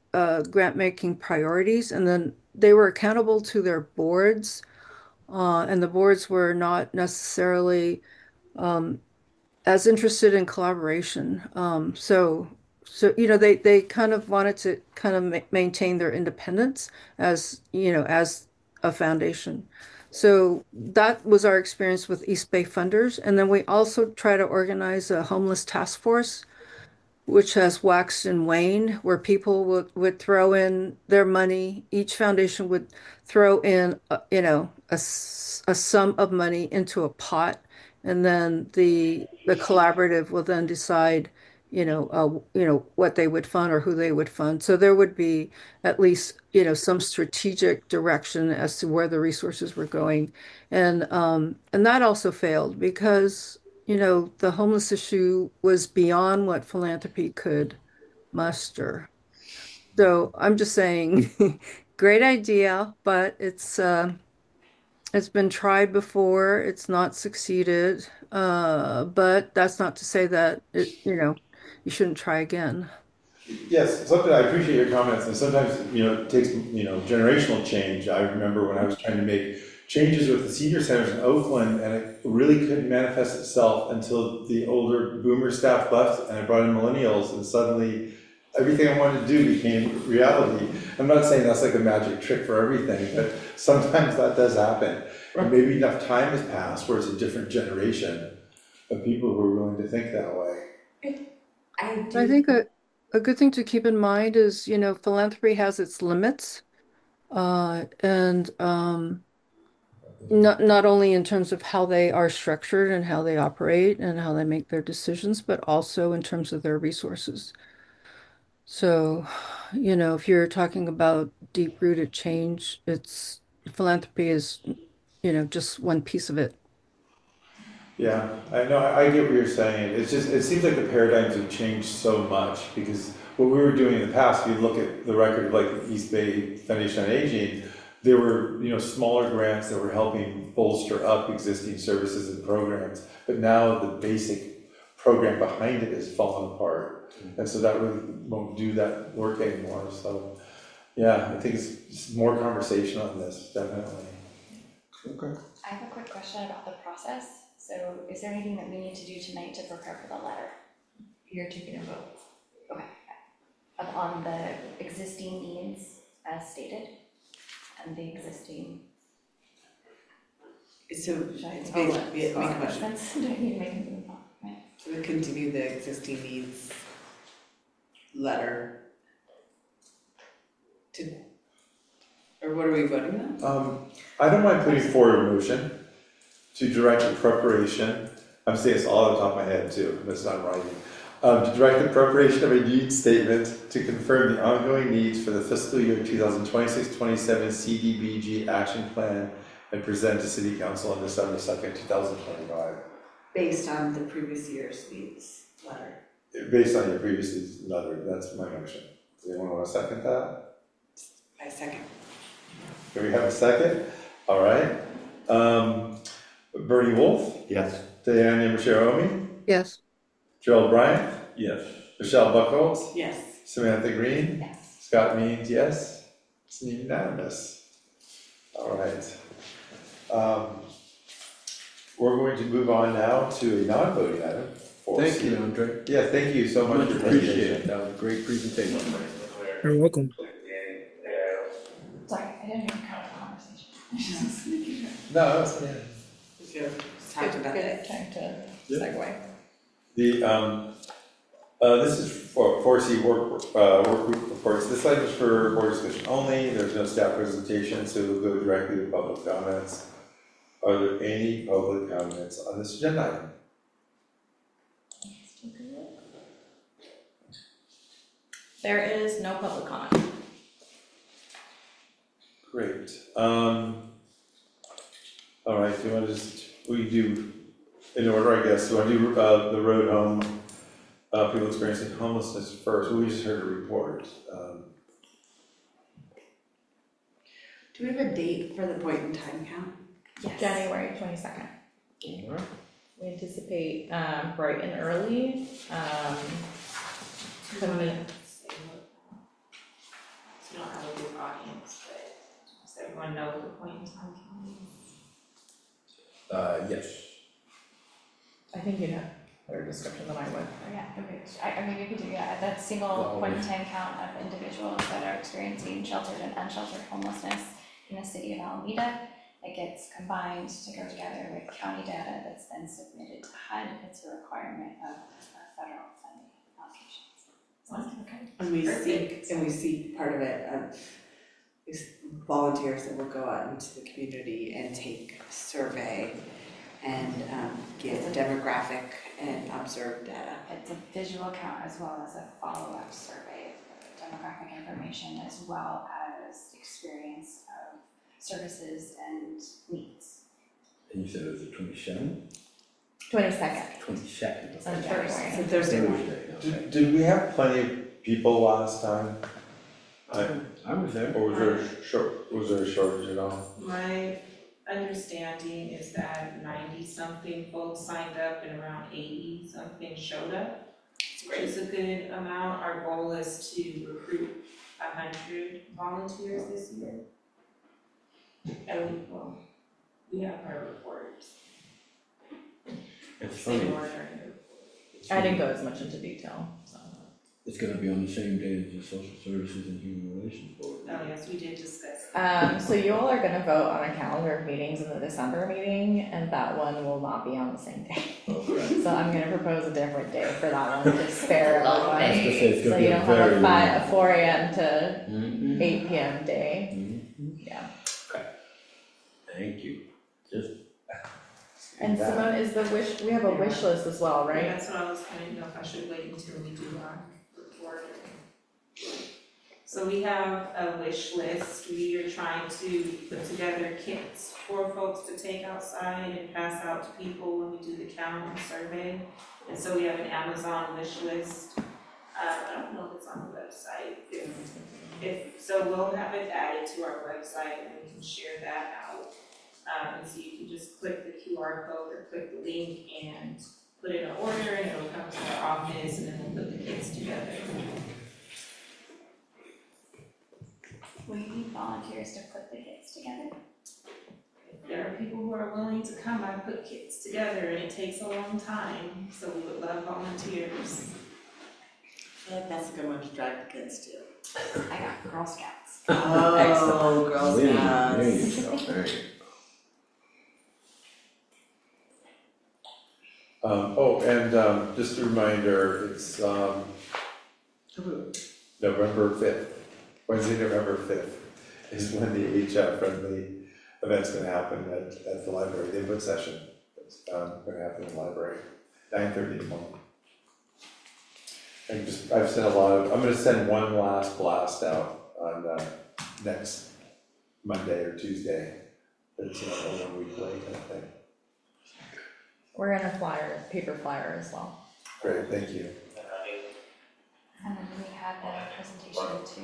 grant-making priorities, and then they were accountable to their boards, and the boards were not necessarily as interested in collaboration. So they kind of wanted to kind of maintain their independence as as a foundation. So that was our experience with East Bay Funders, and then we also try to organize a homeless task force, which has waxed and waned, where people would throw in their money. Each foundation would throw in, a sum of money into a pot, and then the collaborative will then decide, what they would fund or who they would fund. So there would be at least, some strategic direction as to where the resources were going, and that also failed because the homeless issue was beyond what philanthropy could muster. So I'm just saying, great idea, but it's been tried before. It's not succeeded. But that's not to say that you shouldn't try again. Yes, something I appreciate your comments, and sometimes, it takes, generational change. I remember when I was trying to make changes with the senior centers in Oakland, and it really couldn't manifest itself until the older boomer staff left, and I brought in millennials, and suddenly everything I wanted to do became reality. I'm not saying that's like a magic trick for everything, but sometimes that does happen. And maybe enough time has passed where it's a different generation of people who are willing to think that way. I think a good thing to keep in mind is, philanthropy has its limits, and not only in terms of how they are structured and how they operate and how they make their decisions, but also in terms of their resources. So, if you're talking about deep-rooted change, it's philanthropy is, just one piece of it. Yeah, I know, I get what you're saying. It's just, it seems like the paradigms have changed so much, because what we were doing in the past, if you look at the record of like the East Bay Foundation on Aging, there were, smaller grants that were helping bolster up existing services and programs, but now the basic program behind it is falling apart. And so that really won't do that work anymore. So yeah, I think it's more conversation on this, definitely. Okay. I have a quick question about the process. So is there anything that we need to do tonight to prepare for the letter? You're taking a vote. Okay. On the existing needs as stated and the existing. So Should I it's make make a motion. Do I need to make a motion? Right. So we continue the existing needs letter to, or what are we voting on? I don't mind putting forward a motion to direct the preparation, I'm saying this all off the top of my head too, that's not writing. To direct the preparation of a needs statement to confirm the ongoing needs for the fiscal year 2026-27 CDBG action plan and present to City Council on December 2nd, 2025. Based on the previous year's needs letter. Based on your previous letter, that's my motion. Does anyone want to second that? I second. Can we have a second? All right. Bernie Wolf, Yes. Diane Yamashiro-Omi, Yes. Gerald Bryant, Yes. Michelle Buckholz, Yes. Samantha Green, Yes. Scott Means, yes. It's unanimous. All right. We're going to move on now to a non-voting item. Thank you, Andre. Yeah, thank you so much Much for your appreciated. presentation. That was a great presentation. You're welcome. Sorry, I didn't even count the conversation. No, that's, yeah. We could have talked about that. Time to Yeah. segue. This is for 4C work group reports. This item is for board discussion only. There's no staff presentation, so we'll go directly to public comments. Are there any public comments on this agenda item? There is no public comment. Great. All right, do you want to we do, in order, I guess, do you want to do the road home, people experiencing homelessness first? We just heard a report. Do we have a date for the point in time count? Yes. January 22nd. We anticipate bright and early. everyone know what the point in time count is? Yes. I think you have a better description than I would. Yeah, I mean, you could do, that single point in time count of individuals that are experiencing sheltered and unsheltered homelessness in the city of Alameda. It gets combined to go together with county data that's then submitted to HUD. It's a requirement of federal funding allocations. And we see part of it, is volunteers that will go out into the community and take a survey and give demographic and observe data. It's a visual count as well as a follow-up survey of demographic information as well as experience of services and needs. And you said it was the 27th? 22nd. 22nd. On February. So Thursday morning. Okay. Did we have plenty of people last time? I was there. Or was there a shortage at all? My understanding is that 90-something folks signed up and around 80-something showed up, which is a good amount. Our goal is to recruit 100 volunteers this year. And we have our reports. It's Same funny. order. I didn't go as much into detail, so. It's gonna be on the same day as the Social Services and Human Relations Board. Oh, yes, we did discuss. So you all are gonna vote on a calendar of meetings in the December meeting, and that one will not be on the same day. Okay. So I'm gonna propose a different day for that one to spare I was gonna everyone. say it's So gonna you be a don't have very. a 4 AM to Mhm. 8 PM day, Mhm. yeah. Thank you. Just. And Simone, is we have a wish list as well, Yeah, right? that's what I was gonna know, if I should wait until we do our report. So we have a wish list. We are trying to put together kits for folks to take outside and pass out to people when we do the count and survey. And so we have an Amazon wish list. I don't know if it's on the website. If so, we'll have it added to our website and we can share that out. And so you can just click the QR code or click the link and put in an order and it'll come to our office and then we'll put the kits together. We need volunteers to put the kits together. If there are people who are willing to come, I put kits together and it takes a long time, so we would love volunteers. I feel like that's a good one to drag the kids to. I got Girl Scouts. Oh, Girl There you Scouts. go, there you go. Just a reminder, it's November 5th, Wednesday, November 5th is when the friendly event's gonna happen at the library, the input session. It's gonna happen in the library, 9:30 in the morning. I'm gonna send one last blast out on next Monday or Tuesday. It's only a week late, I think. We're gonna paper flyer as well. Great, thank you. And then we had the presentation to,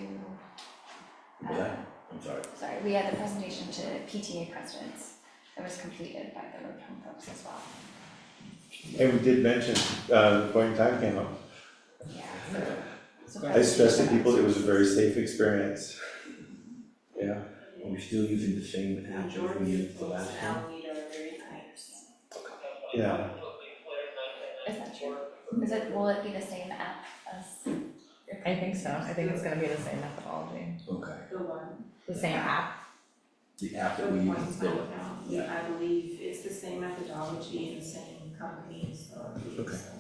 I'm sorry. we had the presentation to PTA presidents that was completed by the Road Home folks as well. And we did mention, the point in time came up. Yeah, so I stressed to people it was a very safe experience. Yeah, Are we still using the same app as we Majority of used the folks last in time? Alameda are very nice. yeah. Is that true? Will it be the same app as? I think so, I think it's gonna be the same methodology, Okay. The one, the same app. The app the that we use point is in time the. count, yeah, I believe it's the same methodology and the same company, so. I believe Okay. so.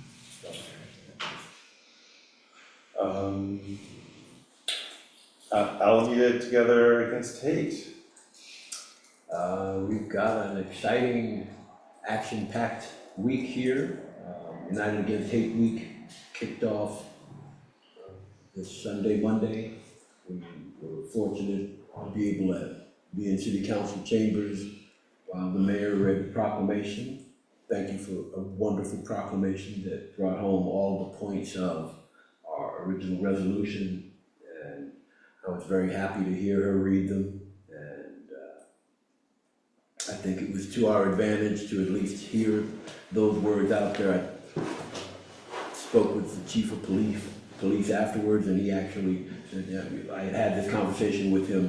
Alameda Together Against Hate. We've got an exciting, action-packed week here. United Against Hate Week kicked off this Sunday, Monday. We were fortunate to be able to be in City Council chambers while the mayor read the proclamation. Thank you for a wonderful proclamation that brought home all the points of our original resolution. And I was very happy to hear her read them. And I think it was to our advantage to at least hear those words out there. I spoke with the chief of police afterwards, and he actually said, yeah, I had this conversation with him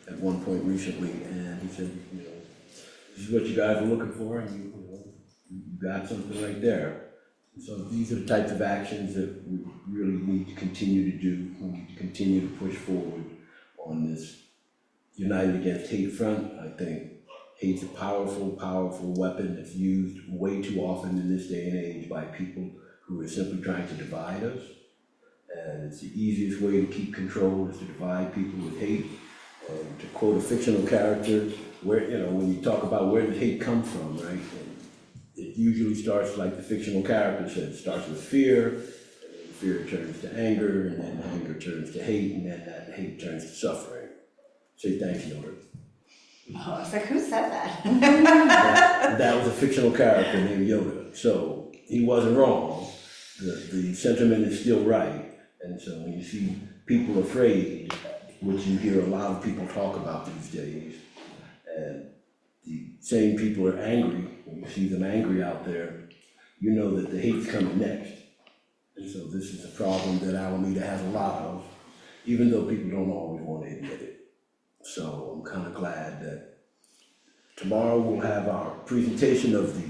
at one point recently, and he said, you know, this is what you guys are looking for, and you got something right there. So these are the types of actions that we really need to continue to do. We need to continue to push forward on this United Against Hate front. I think hate's a powerful, powerful weapon that's used way too often in this day and age by people who are simply trying to divide us. And it's the easiest way to keep control is to divide people with hate. And to quote a fictional character, where, you know, when you talk about where does hate come from, right? And it usually starts like the fictional character said, it starts with fear, and then fear turns to anger, and then anger turns to hate, and then that hate turns to suffering. Say thanks, Yoda. Oh, I was like, who said that? That was a fictional character named Yoda, so he wasn't wrong. The sentiment is still right, and so when you see people afraid, which you hear a lot of people talk about these days, and the same people are angry, when you see them angry out there, you know that the hate's coming next. And so this is a problem that Alameda has a lot of, even though people don't always want to admit it. So I'm kind of glad that tomorrow we'll have our presentation of the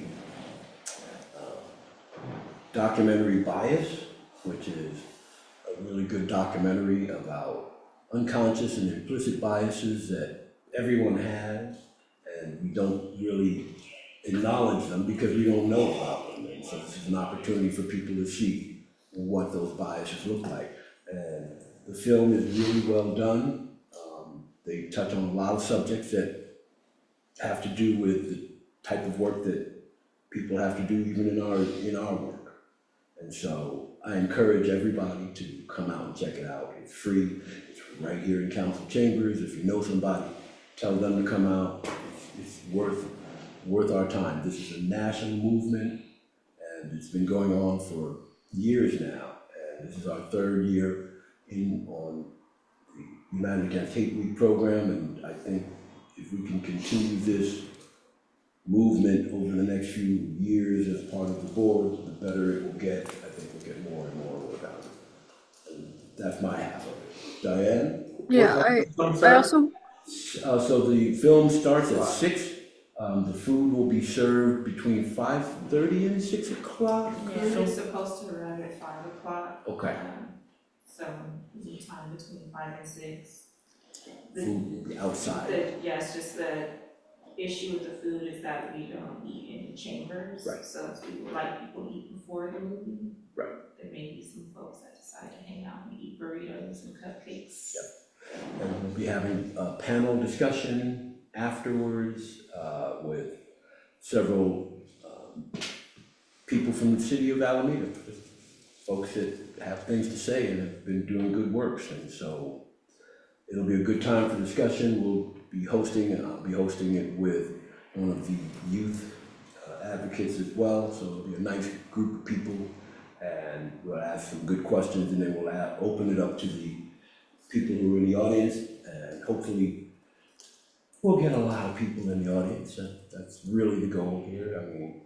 documentary Bias, which is a really good documentary about unconscious and implicit biases that everyone has, and we don't really acknowledge them because we don't know about them. And so this is an opportunity for people to see what those biases look like. And the film is really well done. They touch on a lot of subjects that have to do with the type of work that people have to do even in our work. And so I encourage everybody to come out and check it out. It's free. It's right here in council chambers. If you know somebody, tell them to come out. It's worth our time. This is a national movement, and it's been going on for years now. And this is our third year on the United Against Hate Week program, and I think if we can continue this movement over the next few years as part of the board, the better it will get. I think we'll get more and more work out of it. And that's my half of it. Diane? Yeah, I also, So the film starts at 6. The food will be served between 5:30 and 6 o'clock. Yeah, it's supposed to arrive at 5 o'clock. Okay. So the time between 5 and 6. Food will be outside. Yes, just the issue with the food is that we don't eat in the chambers. Right. So if we would like people to eat before the movie. Right. There may be some folks that decide to hang out and eat burritos and cupcakes. Yep. And we'll be having a panel discussion afterwards with several people from the city of Alameda, folks that have things to say and have been doing good works. And so it'll be a good time for discussion. We'll be hosting, and I'll be hosting it with one of the youth advocates as well. So it'll be a nice group of people, and we'll ask some good questions, and then we'll open it up to the people who are in the audience, and hopefully we'll get a lot of people in the audience. That's really the goal here. I mean,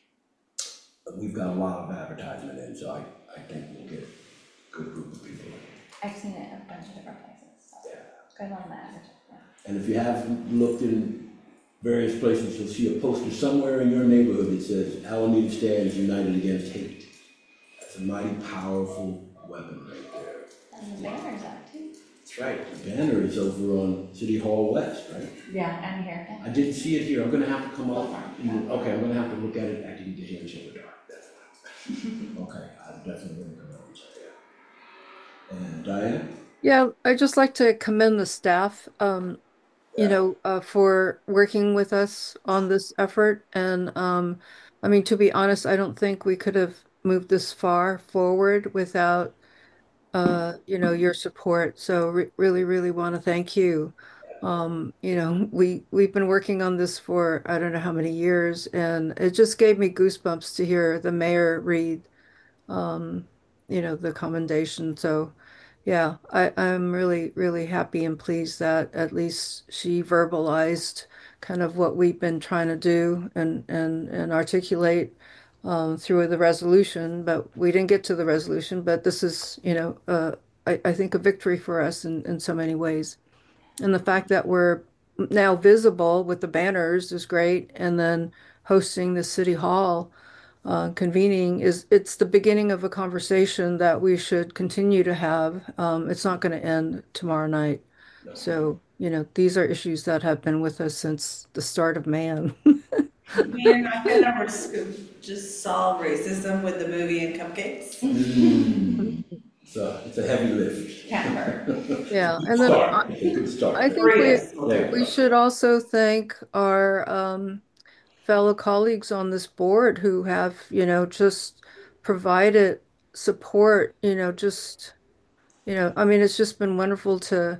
we've got a lot of advertisement in, so I think we'll get a good group of people. I've seen it a bunch of different places, so Yeah. good on that. Yeah. And if you have looked in various places, you'll see a poster somewhere in your neighborhood that says Alameda Stands United Against Hate. That's a mighty powerful weapon right there. And the banner's out too. That's right, the banner is over on City Hall West, right? Yeah, and here. I didn't see it here, I'm gonna have to come up, okay, I'm gonna have to look at it, I didn't get here until the dark, that's why. Okay, I'm definitely gonna come up and check it out. And Diana? yeah, I'd just like to commend the staff, for working with us on this effort. And I mean, to be honest, I don't think we could have moved this far forward without, your support. So really, really want to thank you. We've been working on this for I don't know how many years, and it just gave me goosebumps to hear the mayor read, the commendation. So, yeah, I'm really, really happy and pleased that at least she verbalized kind of what we've been trying to do and articulate through the resolution. But we didn't get to the resolution. But this is, I think a victory for us in so many ways. And the fact that we're now visible with the banners is great. And then hosting the city hall convening it's the beginning of a conversation that we should continue to have. It's not going to end tomorrow night. So, these are issues that have been with us since the start of man. We're not gonna just solve racism with the movie and cupcakes. So it's a heavy lift. Yeah, and then Good start. I think Yeah. we should also thank our fellow colleagues on this board who have, just provided support, I mean, it's just been wonderful to,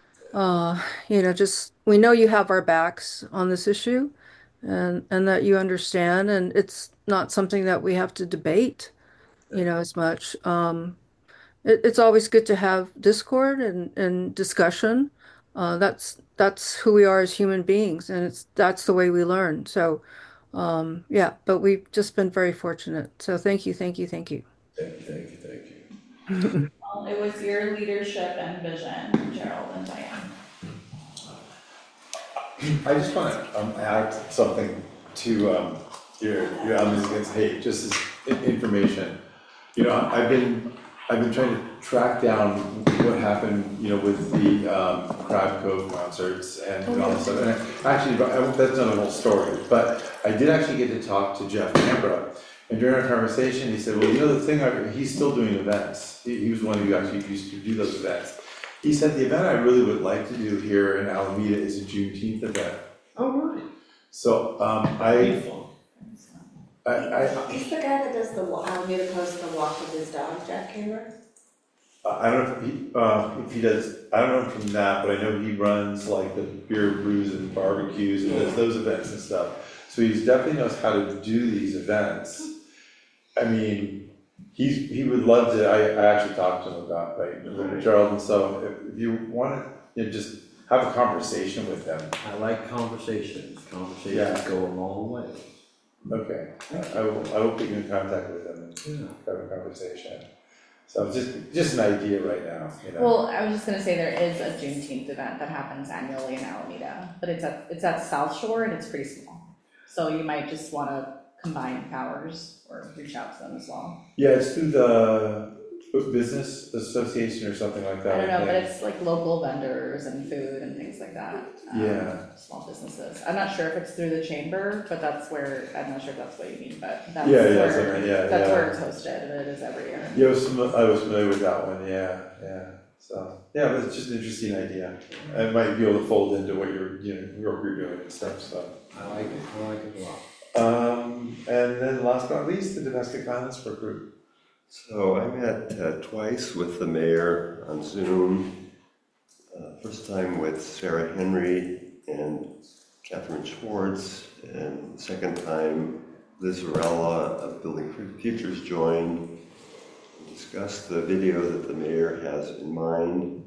just, we know you have our backs on this issue and that you understand, and it's not something that we have to debate, as much. It's always good to have discord and discussion. That's who we are as human beings, and that's the way we learn. So, yeah, but we've just been very fortunate. So thank you, thank you, thank you. Thank you. Well, it was your leadership and vision, Gerald and Diane. I just want to add something to your Allegiance Against Hate, just as information. I've been trying to track down what happened, with the Crab Cove concerts and all this stuff. And actually, that's not a whole story, but I did actually get to talk to Jeff Ambra. And during our conversation, he said, well, the thing, he's still doing events. He was one who actually used to do those events. He said, the event I really would like to do here in Alameda is a Juneteenth event. Oh, really? So, He's the guy that does the Alameda Post, the walk with his dog, Jack Cameron? I don't know if he does, I don't know from that, but I know he runs like the beer brews and barbecues and does those events and stuff. So he definitely knows how to do these events. I mean, he would love to, I actually talked to him about, like, Charles, and so if you want to, just have a conversation with them. I like conversations. Conversations Yeah. go a long way. Okay, I will put you in contact with them and have a conversation. So just an idea right now, Well, I was just gonna say there is a Juneteenth event that happens annually in Alameda, but it's at South Shore and it's pretty small. So you might just wanna combine powers or reach out to them as well. Yeah, it's through the business association or something like that. I don't know, but think. it's like local vendors and food and things like that. Yeah. Small businesses. I'm not sure if it's through the chamber, but that's where, I'm not sure if that's what you mean, but that's Yeah, that's where it's hosted, and it is every year. Yeah, I was familiar with that one, yeah. So, yeah, but it's just an interesting idea. It might be able to fold into what work you're doing and stuff, so. I like it a lot. And then last but not least, the domestic violence work group. So I met twice with the mayor on Zoom. First time with Sarah Henry and Catherine Schwartz, and second time Liz Varela of Building Futures joined and discussed the video that the mayor has in mind.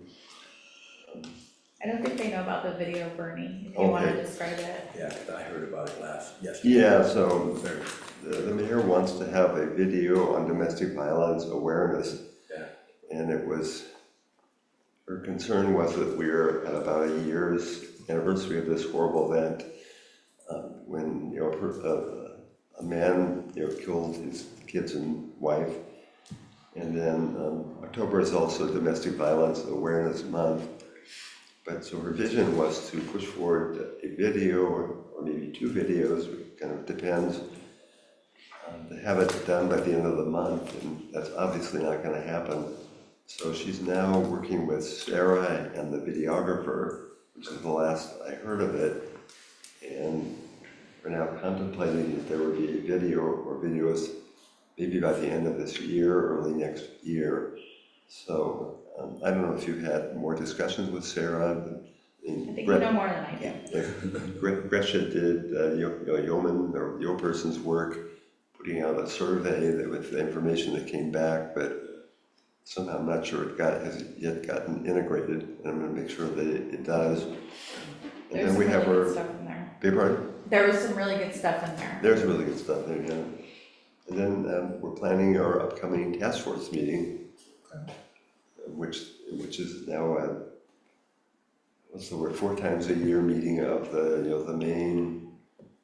I don't think they know about the video, Bernie, if you wanna describe it. Yeah, because I heard about it yesterday. Yeah, so the mayor wants to have a video on domestic violence awareness. Yeah. And her concern was that we're at about a year's anniversary of this horrible event, when, a man, killed his kids and wife. And then October is also Domestic Violence Awareness Month. But so her vision was to push forward a video or maybe two videos, it kind of depends, to have it done by the end of the month, and that's obviously not going to happen. So she's now working with Sarah and the videographer, which is the last I heard of it, and we're now contemplating if there would be a video or videos maybe by the end of this year, early next year. So I don't know if you've had more discussions with Sarah. I think you know more than I do. Gretchen did yeoman or Person's work, putting out a survey with the information that came back, but somehow I'm not sure it has yet gotten integrated, and I'm going to make sure that it does. And There's then we some have really our good stuff in there. big pardon? There was some really good stuff in there. There's really good stuff there, yeah. And then we're planning our upcoming task force meeting, which is now what's the word, 4 times a year meeting of the main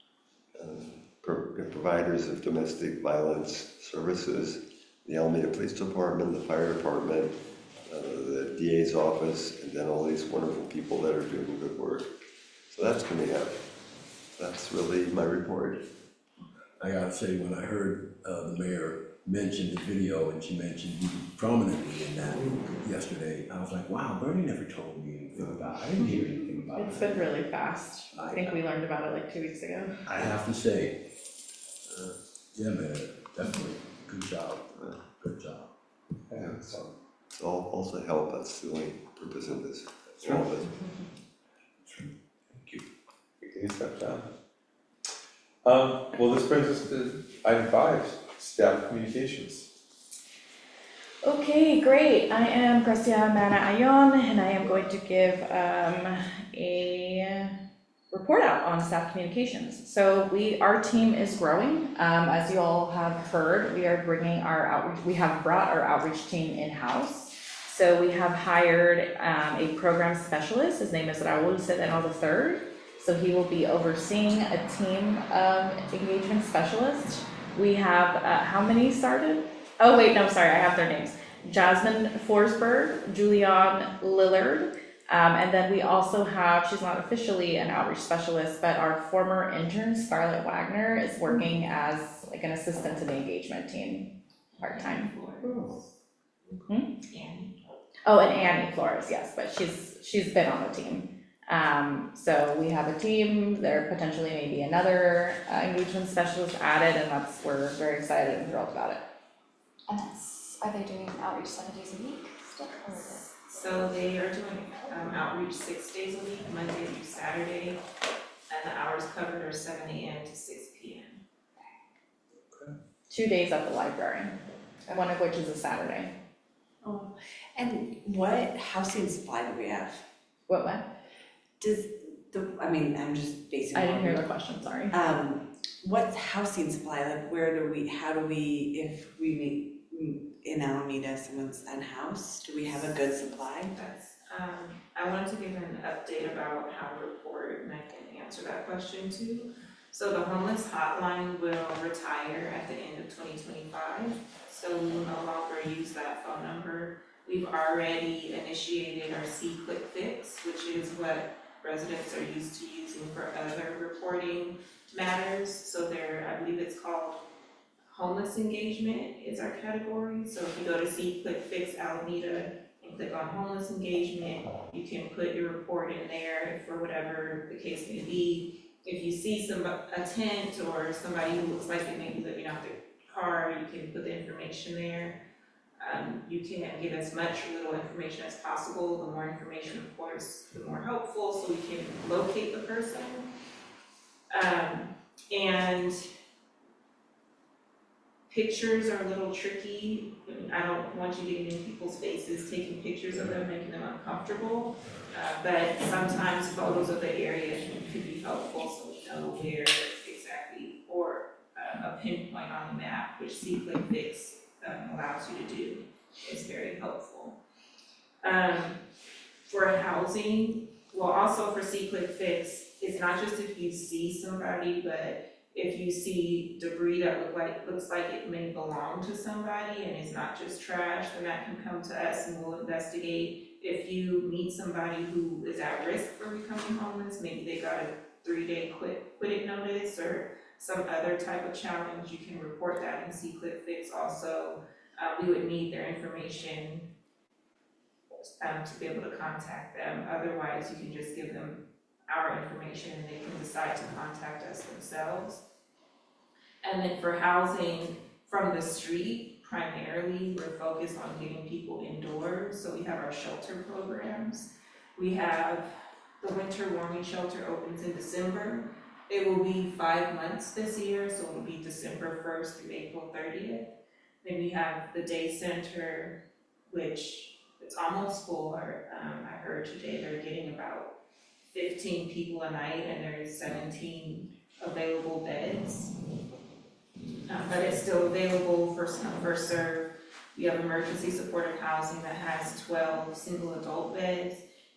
providers of domestic violence services, the Alameda Police Department, the Fire Department, the DA's office, and then all these wonderful people that are doing good work. So that's coming up. That's really my report. I gotta say, when I heard the mayor mention the video and she mentioned you prominently in that yesterday, I was like, wow, Bernie never told me anything about it. I didn't hear anything about it. It's been really fast. I think we learned about it like 2 weeks ago. I have to say, yeah, man, definitely, good job, good job. Yeah, so, It's all also help. That's the only purpose of this. That's all of it. Thank you. good stuff, John. Well, this brings us to item 5, staff communications. Okay, great. I am Gracia Mana Ayon, and I am going to give a report out on staff communications. So our team is growing. As you all have heard, we are bringing our outreach, we have brought our outreach team in-house. So we have hired a program specialist. His name is Raul Cedeno III. So he will be overseeing a team of engagement specialists. We have, how many started? Oh wait, no, sorry, I have their names. Jasmine Forsberg, Julianne Lillard, and then we also have, she's not officially an outreach specialist, but our former intern, Scarlett Wagner, is working as like an assistant to the engagement team, part-time. Oh, and Annie Flores, yes, but she's been on the team. So we have a team, there potentially may be another engagement specialist added, and we're very excited and thrilled about it. And are they doing outreach 7 days a week still, or is it? So they are doing outreach 6 days a week, Monday through Saturday, and the hours covered are 7 a.m. to 6 p.m. 2 days at the library, one of which is a Saturday. Oh, and what housing supply do we have? What? Does I'm just basing I didn't on- hear the question, sorry. What's housing supply, like how do we, if we meet in Alameda, someone's unhoused, do we have a good supply? I wanted to give an update about how to report, and I can answer that question too. So the homeless hotline will retire at the end of 2025, so we will no longer use that phone number. We've already initiated our C-Click Fix, which is what residents are used to using for other reporting matters. So I believe it's called homeless engagement is our category. So if you go to C-Click Fix Alameda and click on homeless engagement, you can put your report in there for whatever the case may be. If you see a tent or somebody who looks like they may be living out their car, you can put the information there. You can give as much or little information as possible. The more information, of course, the more helpful, so we can locate the person. And pictures are a little tricky. I don't want you getting in people's faces, taking pictures of them, making them uncomfortable. But sometimes photos of the area could be helpful, so we know where exactly, or a pinpoint on the map, which C-Click Fix allows you to do. Is very helpful. For housing, well, also for C-Click Fix, it's not just if you see somebody, but if you see debris that looks like it may belong to somebody and it's not just trash, then that can come to us and we'll investigate. If you meet somebody who is at risk for becoming homeless, maybe they got a 3-day quit notice or some other type of challenge, you can report that in C-Click Fix also. We would need their information to be able to contact them. Otherwise, you can just give them our information and they can decide to contact us themselves. And then for housing from the street, primarily, we're focused on getting people indoors. So we have our shelter programs. We have the winter warming shelter opens in December. It will be 5 months this year, so it will be December 1st through April 30th. Then we have the day center, which it's almost full. I heard today they're getting about 15 people a night and there's 17 available beds. But it's still available for some first serve. We have emergency supportive housing that has 12 single adult beds.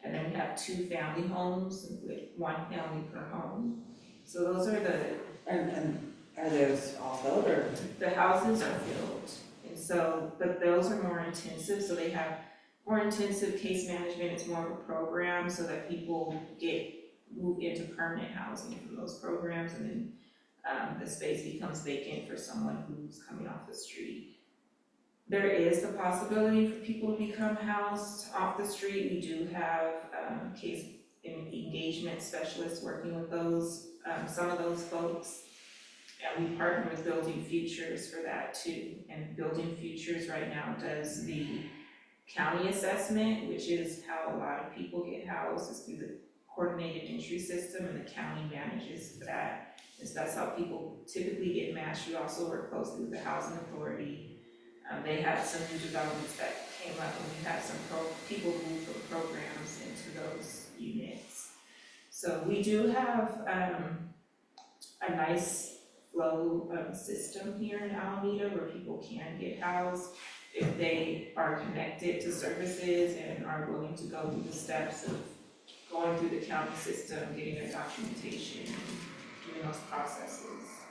And then we have 2 family homes with 1 family per home. So those are And are those all filled or? the houses are filled. And so, but those are more intensive, so they have more intensive case management. It's more of a program so that people move into permanent housing from those programs, and then the space becomes vacant for someone who's coming off the street. There is the possibility for people to become housed off the street. We do have case engagement specialists working with some of those folks. And we partner with Building Futures for that too. And Building Futures right now does the county assessment, which is how a lot of people get housed, is through the coordinated entry system, and the county manages that. And so that's how people typically get matched. We also work closely with the Housing Authority. They had some new developments that came up, and we had some people move from programs into those units. So we do have a nice flow system here in Alameda where people can get housed if they are connected to services and are willing to go through the steps of going through the county system, getting their documentation, and doing those processes.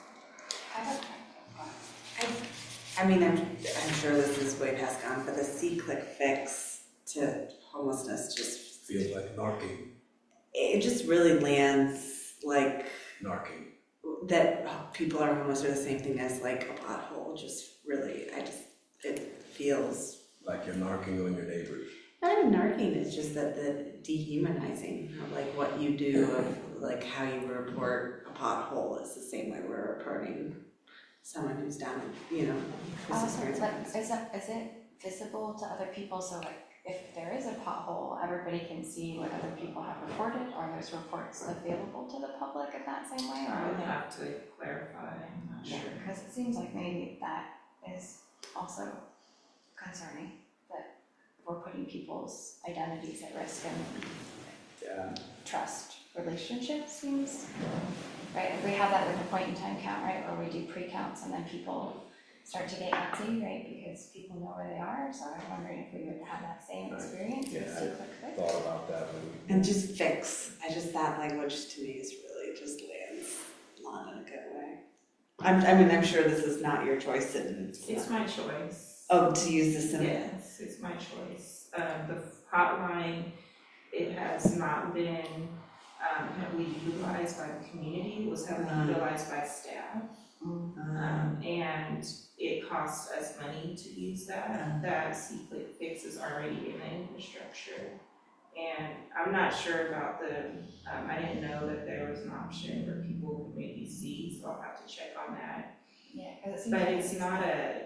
I mean, I'm sure this is way past gone, but the C-click fix to homelessness just Feels like narking, it just really lands like narking. that people are homeless are the same thing as like a pothole. Just really, it feels Like you're narking on your neighbors. not even narking. It's just that the dehumanizing of like what you do, of like how you report a pothole is the same way we're reporting someone who's down, who's experiencing homelessness. Is it visible to other people, so like if there is a pothole, everybody can see what other people have reported? Are those reports available to the public in that same way, or I are would they? have to clarify, I'm not sure. Because it seems like maybe that is also concerning, that we're putting people's identities at risk, and trust relationships seems, right? We have that with the point in time count, right, where we do pre-counts and then people start to get antsy, right, because people know where they are. So I'm wondering if we would have that same experience with Yeah, C-click fix. Thought about that when we. And just fix. That language to me is really just lands not in a good way. I'm sure this is not your choice and It's my choice. oh, to use this in. Yes, it's my choice. The hotline, it has not been heavily utilized by the community, it was heavily utilized by staff. And it costs us money to use that. That C-click fix is already in the infrastructure. And I'm not sure about I didn't know that there was an option where people could maybe see, so I'll have to check on that. Yeah, because it seems But like it's not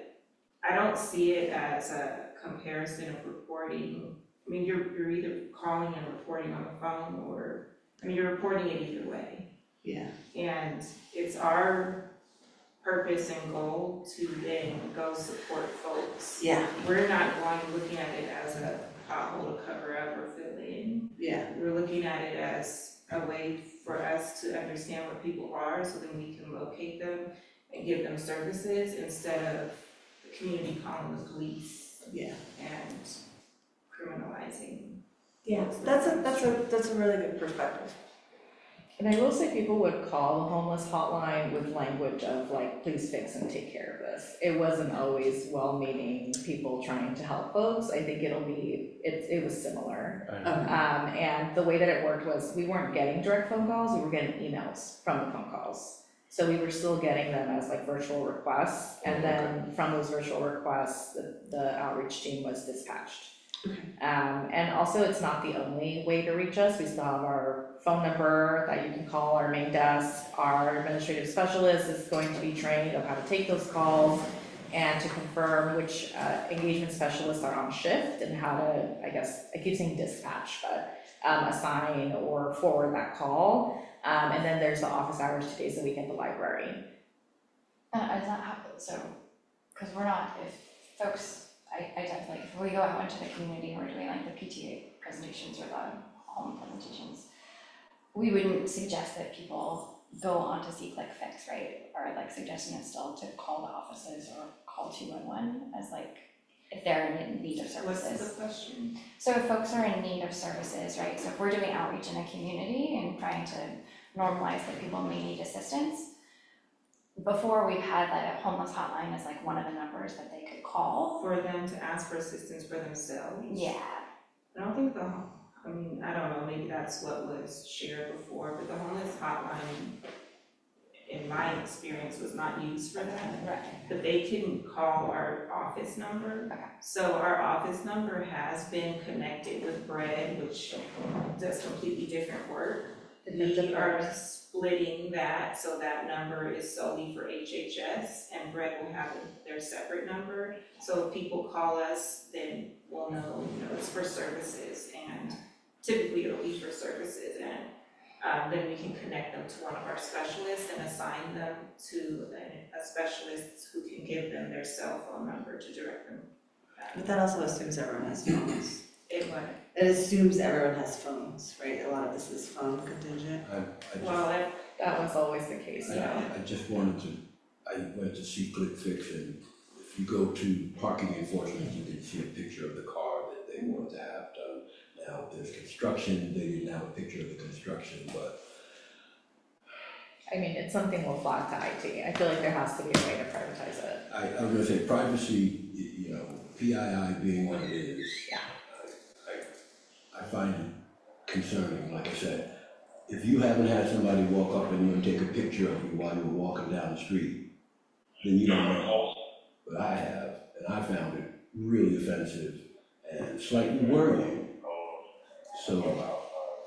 I don't see it as a comparison of reporting. I mean, you're either calling and reporting on the phone, or, you're reporting it either way. Yeah. And it's our purpose and goal to then go support folks. Yeah. We're not looking at it as a pothole to cover up or fill in. Yeah. We're looking at it as a way for us to understand where people are, so then we can locate them and give them services instead of the community calling the police. Yeah. And criminalizing. Yeah. That's a really good perspective. And I will say people would call the homeless hotline with language of like, please fix and take care of this. It wasn't always well-meaning people trying to help folks. I think it was similar. And the way that it worked was we weren't getting direct phone calls, we were getting emails from the phone calls. So we were still getting them as like virtual requests. And then from those virtual requests, the outreach team was dispatched. And also it's not the only way to reach us. We still have our phone number that you can call our main desk. Our administrative specialist is going to be trained on how to take those calls and to confirm which engagement specialists are on shift and how to, I keep saying dispatch, but assign or forward that call. And then there's the office hours 2 days a week at the library. Is that how, so, because we're not, if folks, I definitely, if we go out into the community and we're doing like the PTA presentations or the home presentations, we wouldn't suggest that people go onto C-click fix, right? Or like suggesting it still to call the offices or call 211 as like if they're in need of What's services. the question? So if folks are in need of services, right, so if we're doing outreach in a community and trying to normalize that people may need assistance, before we've had like a homeless hotline as like one of the numbers that they could call. For them to ask for assistance for themselves? Yeah. I don't think I mean, I don't know, maybe that's what was shared before, but the homeless hotline, in my experience, was not used for that. Right. But they can call our office number. Okay. So our office number has been connected with Bread, which does completely different work. We are splitting that, so that number is solely for HHS, and Bread will have their separate number. So if people call us, then we'll know, it's for services, and typically it'll be for services, and then we can connect them to one of our specialists and assign them to a specialist who can give them their cell phone number to direct them. But that also assumes everyone has phones. It would. It assumes everyone has phones, right? A lot of this is phone contingent. That was always the case, I just wanted to, I went to see ClickFix, and if you go to parking enforcement, you can see a picture of the car that they wanted to have done. Now, if there's construction, they didn't have a picture of the construction, but I mean, it's something we'll flag to IT. I feel like there has to be a way to privatize it. I was gonna say privacy, PII being what it is. Yeah. I find it concerning, like I said. If you haven't had somebody walk up and take a picture of you while you were walking down the street, then you don't know. But I have, and I found it really offensive and slightly worrying. So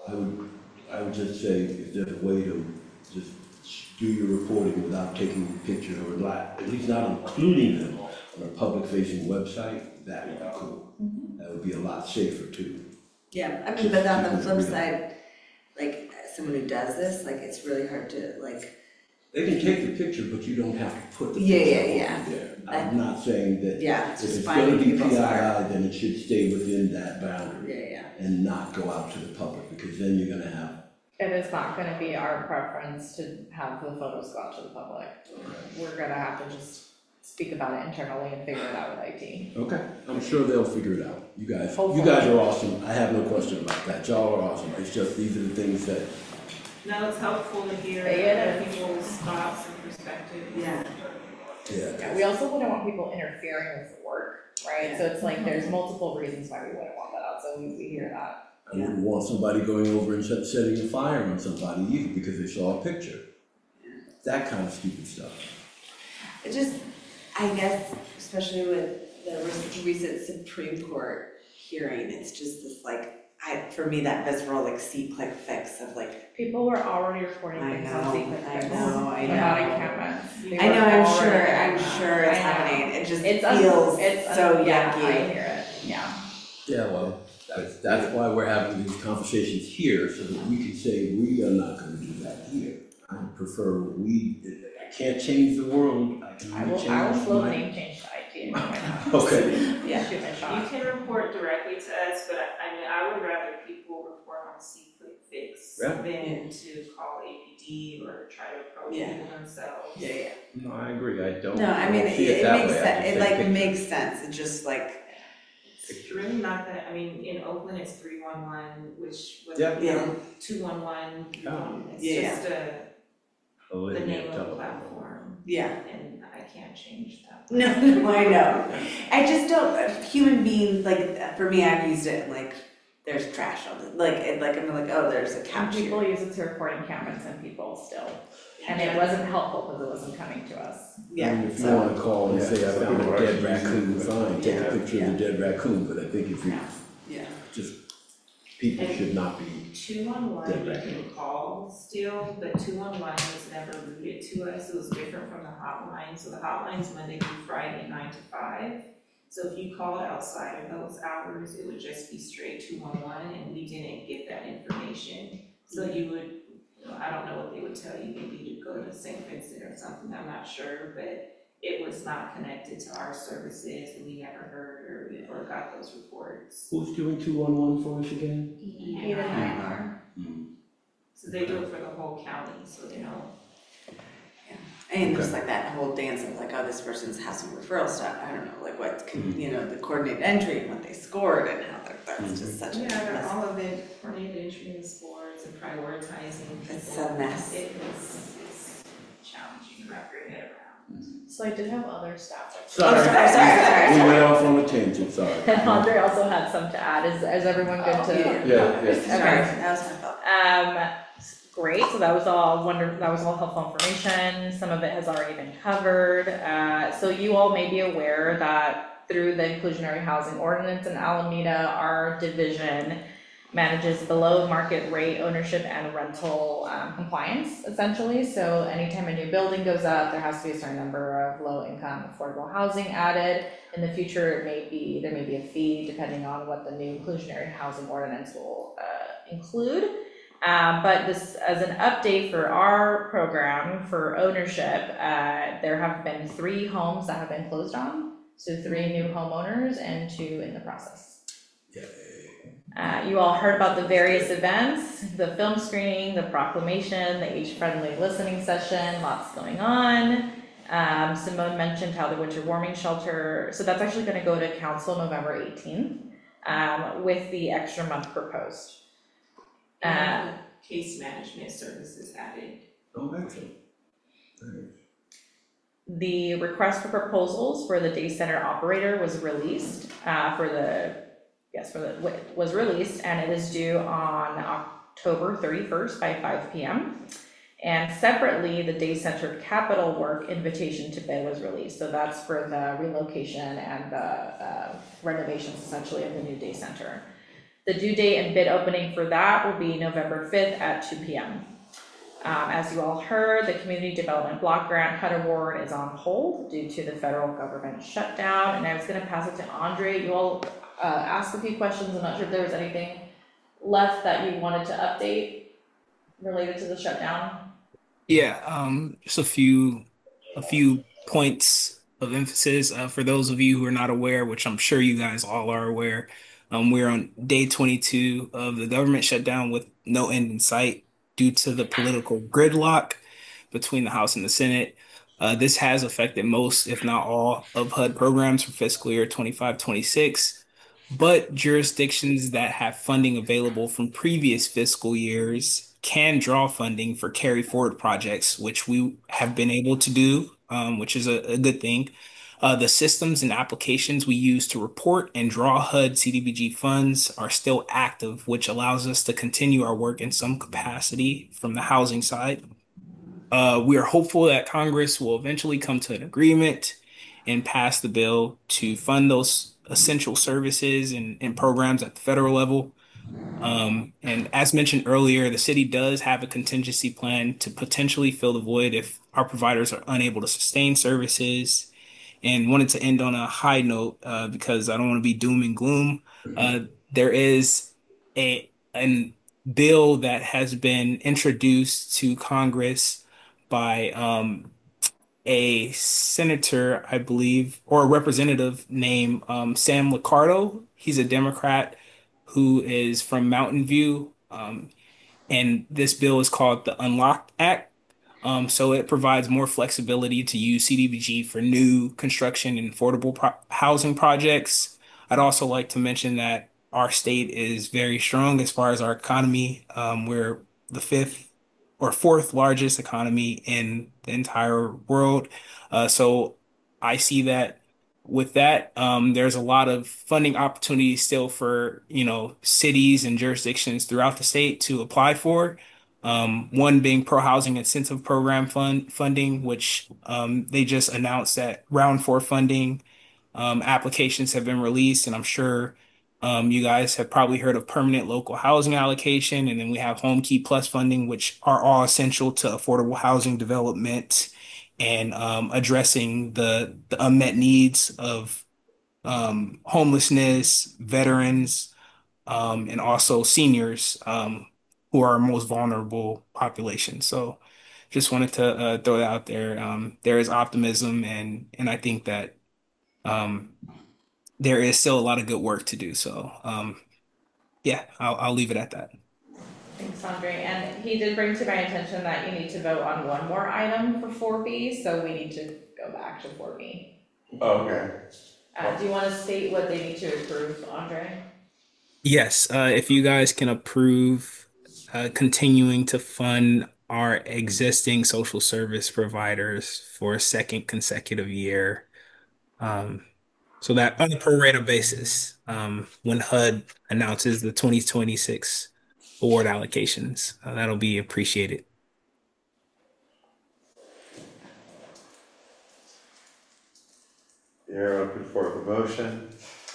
I would just say if there's a way to just do your reporting without taking a picture or not, at least not including them on a public-facing website, that would be cool. That would be a lot safer too. Yeah, I mean, but on the flip side, like, someone who does this, like, it's really hard to, like. They can take the picture, but you don't have to put the Yeah, picture yeah, over there. I'm not saying that Yeah, if it's just it's gonna finding be people's PII, heart. then it should stay within that boundary Yeah. and not go out to the public, because then you're gonna have. It is not gonna be our preference to have the photos go out to the public. We're gonna have to just speak about it internally and figure it out with IT. Okay, I'm sure they'll figure it out. You guys Hopefully. are awesome. I have no question about that. Y'all are awesome. It's just, these are the things that, No, it's helpful to hear Yeah. other people's thoughts and perspectives. Yeah. Yeah, we also wouldn't want people interfering with the work, right? So it's like, there's multiple reasons why we wouldn't want that out, so we hear that. I wouldn't want somebody going over and setting a fire on somebody either because they saw a picture. That kind of stupid stuff. It just, I guess, especially with the recent Supreme Court hearing, it's just this like, for me, that visceral like see, click, fix of like. People were already reporting I things know, on secret I fix know. without encampments. They I know, were I'm already sure it's I know. happening, it just It's feels it's so yeah, yucky. I hear it, yeah. Yeah, well, that's why we're having these conversations here, so that we can say, we are not gonna do that here. I prefer I can't change the world, I can I only will change slow my. name change to IT. Why not? Okay. Yeah, shoot my You shot. can report directly to us, but I would rather people report on C-Click-Fix Yeah. than to call APD or try to approach Yeah. people themselves. Yeah. No, I agree, I don't. No, I mean, see it that makes way. I sense, just it say like picture. makes sense, it just like, It's really not that, in Oakland, it's 311, which was, Yeah. 211, Oh. it's Yeah. just Oh, the yeah, name of the telephone. platform, yeah. and I can't change that. No, I know. I just don't, human beings, like, for me, I've used it, and like, there's trash on it, I'm like, oh, there's a And couch people here. use it to report encampments and people still. And it wasn't helpful because it wasn't coming to us. Yeah, And if you so, wanna call and say, I Yeah, found some a people dead are actually raccoon, fine, take a Yeah. picture of the dead raccoon, but I think if you, yeah. just, people should not be. 211 you can call still, but 211 was never routed to us, it was different from the hotline, so the hotline's Monday through Friday, 9 to 5. So if you called outside of those hours, it would just be straight 211, and we didn't get that information. So you would, I don't know what they would tell you, maybe to go to St. Vincent or something, I'm not sure, but it was not connected to our services, and we never heard or got those reports. Who's doing 211 for us again? Even INR. So they do it for the whole county, so they know. And just like that whole dance of like, oh, this person's has some referral stuff, I don't know, like what can, you know, the coordinated entry and what they scored and how that's just such a mess. all of it, coordinated entry and scores and prioritizing. It's people. a mess. It's challenging to wrap your head around. So I did have other staff. Sorry, sorry. we went off on a tangent, sorry. And Andre also had some to add, is everyone good to? Yeah. Sorry, Okay. that was my fault. Great, so that was all helpful information, some of it has already been covered. So you all may be aware that through the inclusionary housing ordinance in Alameda, our division manages below market rate ownership and rental compliance, essentially. So anytime a new building goes up, there has to be a certain number of low income affordable housing added. In the future, there may be a fee depending on what the new inclusionary housing ordinance will include. But this, as an update for our program for ownership, there have been 3 homes that have been closed on. So 3 new homeowners and 2 in the process. You all heard about the various events, the film screening, the proclamation, the age-friendly listening session, lots going on. Simone mentioned how the winter warming shelter, so that's actually gonna go to council November 18th, with the extra month proposed. Case management services added. Oh, excellent. The request for proposals for the day center operator was released, was released, and it is due on October 31st by 5 p.m. And separately, the day center capital work invitation to bid was released. So that's for the relocation and the renovations essentially of the new day center. The due date and bid opening for that will be November 5th at 2 p.m. As you all heard, the Community Development Block Grant HUD award is on hold due to the federal government shutdown. And I was going to pass it to Andre. You all asked a few questions. I'm not sure if there was anything left that you wanted to update related to the shutdown. Yeah, just a few points of emphasis for those of you who are not aware, which I'm sure you guys all are aware. We're on day 22 of the government shutdown with no end in sight due to the political gridlock between the House and the Senate. This has affected most, if not all, of HUD programs for fiscal year 25-26, but jurisdictions that have funding available from previous fiscal years can draw funding for carry forward projects, which we have been able to do, which is a good thing. The systems and applications we use to report and draw HUD CDBG funds are still active, which allows us to continue our work in some capacity from the housing side. We are hopeful that Congress will eventually come to an agreement and pass the bill to fund those essential services and programs at the federal level. And as mentioned earlier, the city does have a contingency plan to potentially fill the void if our providers are unable to sustain services. And wanted to end on a high note because I don't want to be doom and gloom. There is an bill that has been introduced to Congress by a senator, I believe, or a representative named Sam Liccardo. He's a Democrat who is from Mountain View. And this bill is called the Unlocked Act. So it provides more flexibility to use CDBG for new construction and affordable housing projects. I'd also like to mention that our state is very strong as far as our economy. We're the 5th or 4th largest economy in the entire world. So I see that with that, there's a lot of funding opportunities still for, cities and jurisdictions throughout the state to apply for. One being Pro Housing Incentive Program funding, which they just announced that round 4 funding applications have been released, and I'm sure you guys have probably heard of permanent local housing allocation, and then we have Home Key Plus funding, which are all essential to affordable housing development and addressing the unmet needs of homelessness, veterans, and also seniors who are our most vulnerable population. So just wanted to throw that out there. There is optimism, and I think that there is still a lot of good work to do. So yeah, I'll leave it at that. Thanks, Thanks, Andre, and he did bring to my attention that you need to vote on one more item for 4B, so we need to go back to 4B. Oh, okay. Do you wanna state what they need to approve, Andre? Yes, if you guys can approve continuing to fund our existing social service providers for a second consecutive year. So that on a pro rata basis, when HUD announces the 2026 award allocations, that'll be appreciated. Here, I'll put forth a motion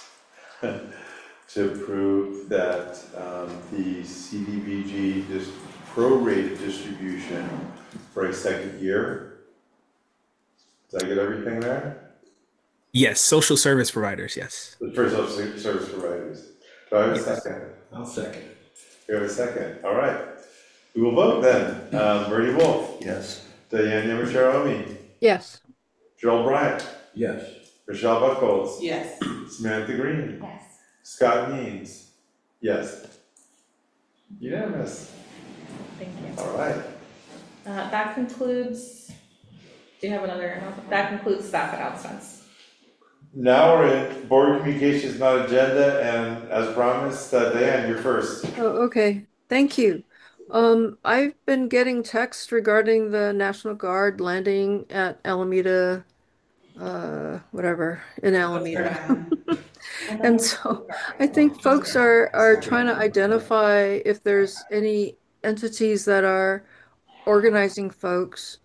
to approve that the CDBG prorated distribution for a second year. Did I get everything there? Yes, social service providers, yes. For social service providers. Do I have a Yes. second? I'll second. You have a second, all right. We will vote then. Bernie Wolf, Yes. Diane Yamashiro-Omi, Yes. Joel Bryant, Yes. Rochelle Buckholz, Yes. Samantha Green, Yes. Scott Means, yes. Unanimous, Thank you. all right. That concludes, do you have another, that concludes staff announcements. Now we're in board communications, not agenda, and as promised, Diane, you're first. Oh, okay. Thank you. I've been getting texts regarding the National Guard landing at Alameda, whatever, in Alameda. And so I think folks are trying to identify if there's any entities that are organizing folks,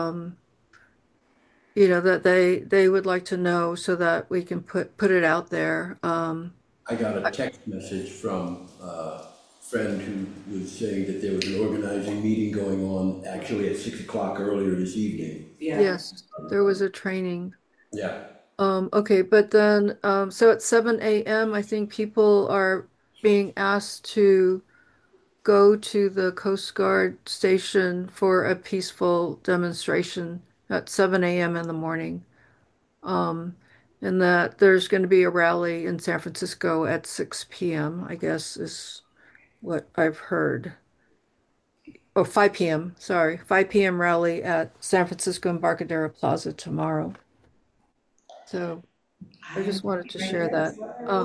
that they would like to know so that we can put it out there. I got a text message from a friend who was saying that there was an organizing meeting going on actually at 6 o'clock earlier this evening. Yeah. Yes, there was a training. Yeah. Okay, but then, so at 7 a.m., I think people are being asked to go to the Coast Guard station for a peaceful demonstration at 7 a.m. in the morning. And that there's going to be a rally in San Francisco at 6 p.m., I guess is what I've heard. Oh, 5 p.m., sorry. 5 p.m. rally at San Francisco Embarcadero Plaza tomorrow. So I just wanted to share that.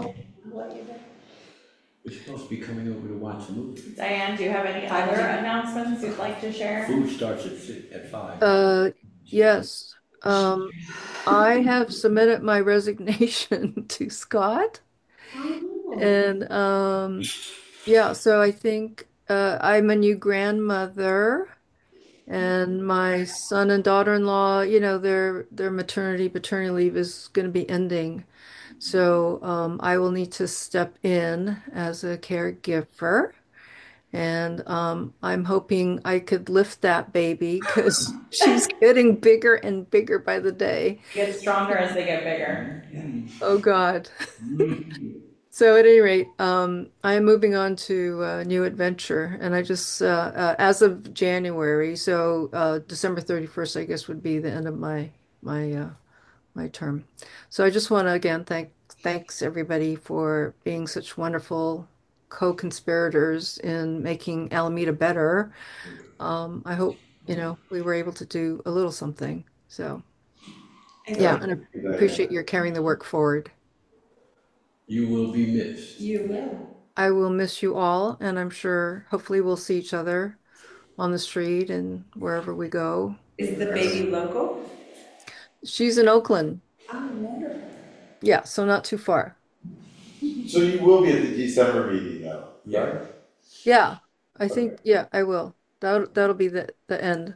We're supposed to be coming over to watch the movie. Diane, do you have any other announcements you'd like to share? Food starts at 5. Yes. I have submitted my resignation to Scott. And yeah, so I think I'm a new grandmother, and my son and daughter-in-law, their maternity paternity leave is going to be ending. So I will need to step in as a caregiver. And I'm hoping I could lift that baby because she's getting bigger and bigger by the day. Get stronger as they get bigger. Oh God. So at any rate, I am moving on to a new adventure, and I just as of January, so December 31st, I guess, would be the end of my term. So I just want to again thanks everybody for being such wonderful co-conspirators in making Alameda better. I hope we were able to do a little something. So yeah, and I appreciate your carrying the work forward. You will be missed. You will. I will miss you all, and I'm sure hopefully we'll see each other on the street and wherever we go. Is the baby local? She's in Oakland. Oh, wonderful. Yeah, so not too far. So you will be at the December meeting though, right? Yeah, I think, yeah, I will. That'll be the end.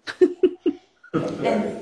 And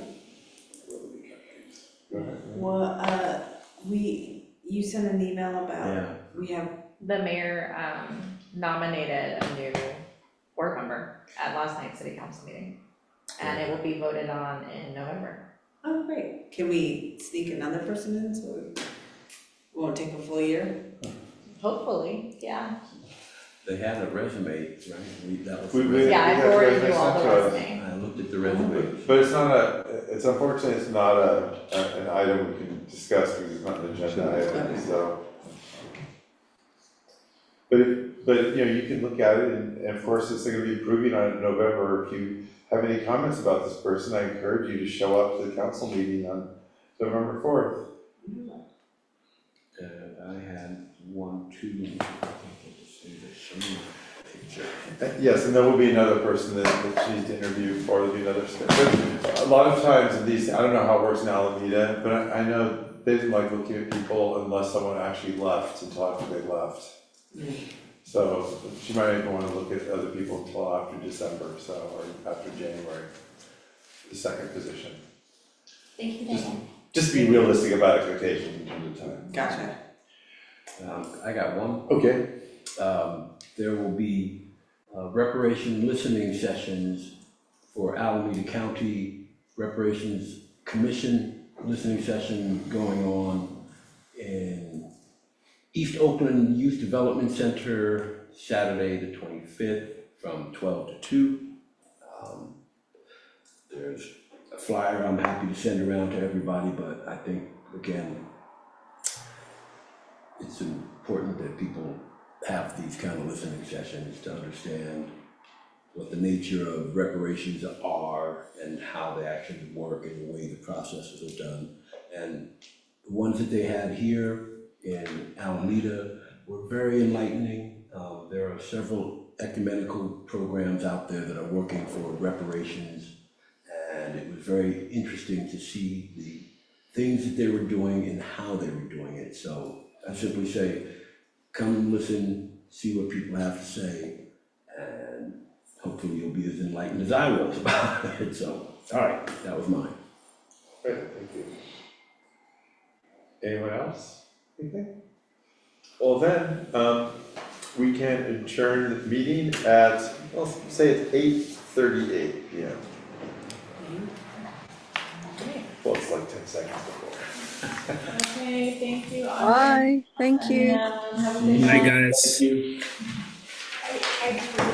well, you sent an email about, we have, The mayor nominated a new board member at last night's city council meeting. And it will be voted on in November. Oh, great. Can we sneak another person in so it won't take a full year? Hopefully, yeah. They had a resume, right? That was. Yeah, I forwarded you all the resume. I looked at the resume. But it's unfortunately, it's not an item we can discuss because it's not an agenda item, so. But but, you can look at it, and of course, it's gonna be approving on it in November. If you have any comments about this person, I encourage you to show up to the council meeting on November 4th. I had one, two, Yes, and there will be another person that she needs to interview, or there'll be another step. But a lot of times in these, I don't know how it works in Alameda, but I know they didn't like looking at people unless someone actually left until after they left. So she might even want to look at other people until after December, or after January, the second position. Thank you, Diane. Just be realistic about expectations in terms of time. Gotcha. I got one. Okay. There will be reparation listening sessions for Alameda County Reparations Commission listening session going on in East Oakland Youth Development Center, Saturday the 25th from 12 to 2. There's a flyer I'm happy to send around to everybody, but I think, again, it's important that people have these kind of listening sessions to understand what the nature of reparations are and how they actually work and the way the processes are done. And the ones that they had here in Alameda were very enlightening. There are several ecumenical programs out there that are working for reparations, and it was very interesting to see the things that they were doing and how they were doing it. So I simply say, come and listen, see what people have to say, and hopefully you'll be as enlightened as I was about it. So, all right, that was mine. Great, thank you. Anyone else? Anything? Well then, we can adjourn the meeting at, well, say it's 8:38 p.m. Well, it's like 10 seconds before. Okay, thank you. Bye, thank you. And have a good Night, night. guys. I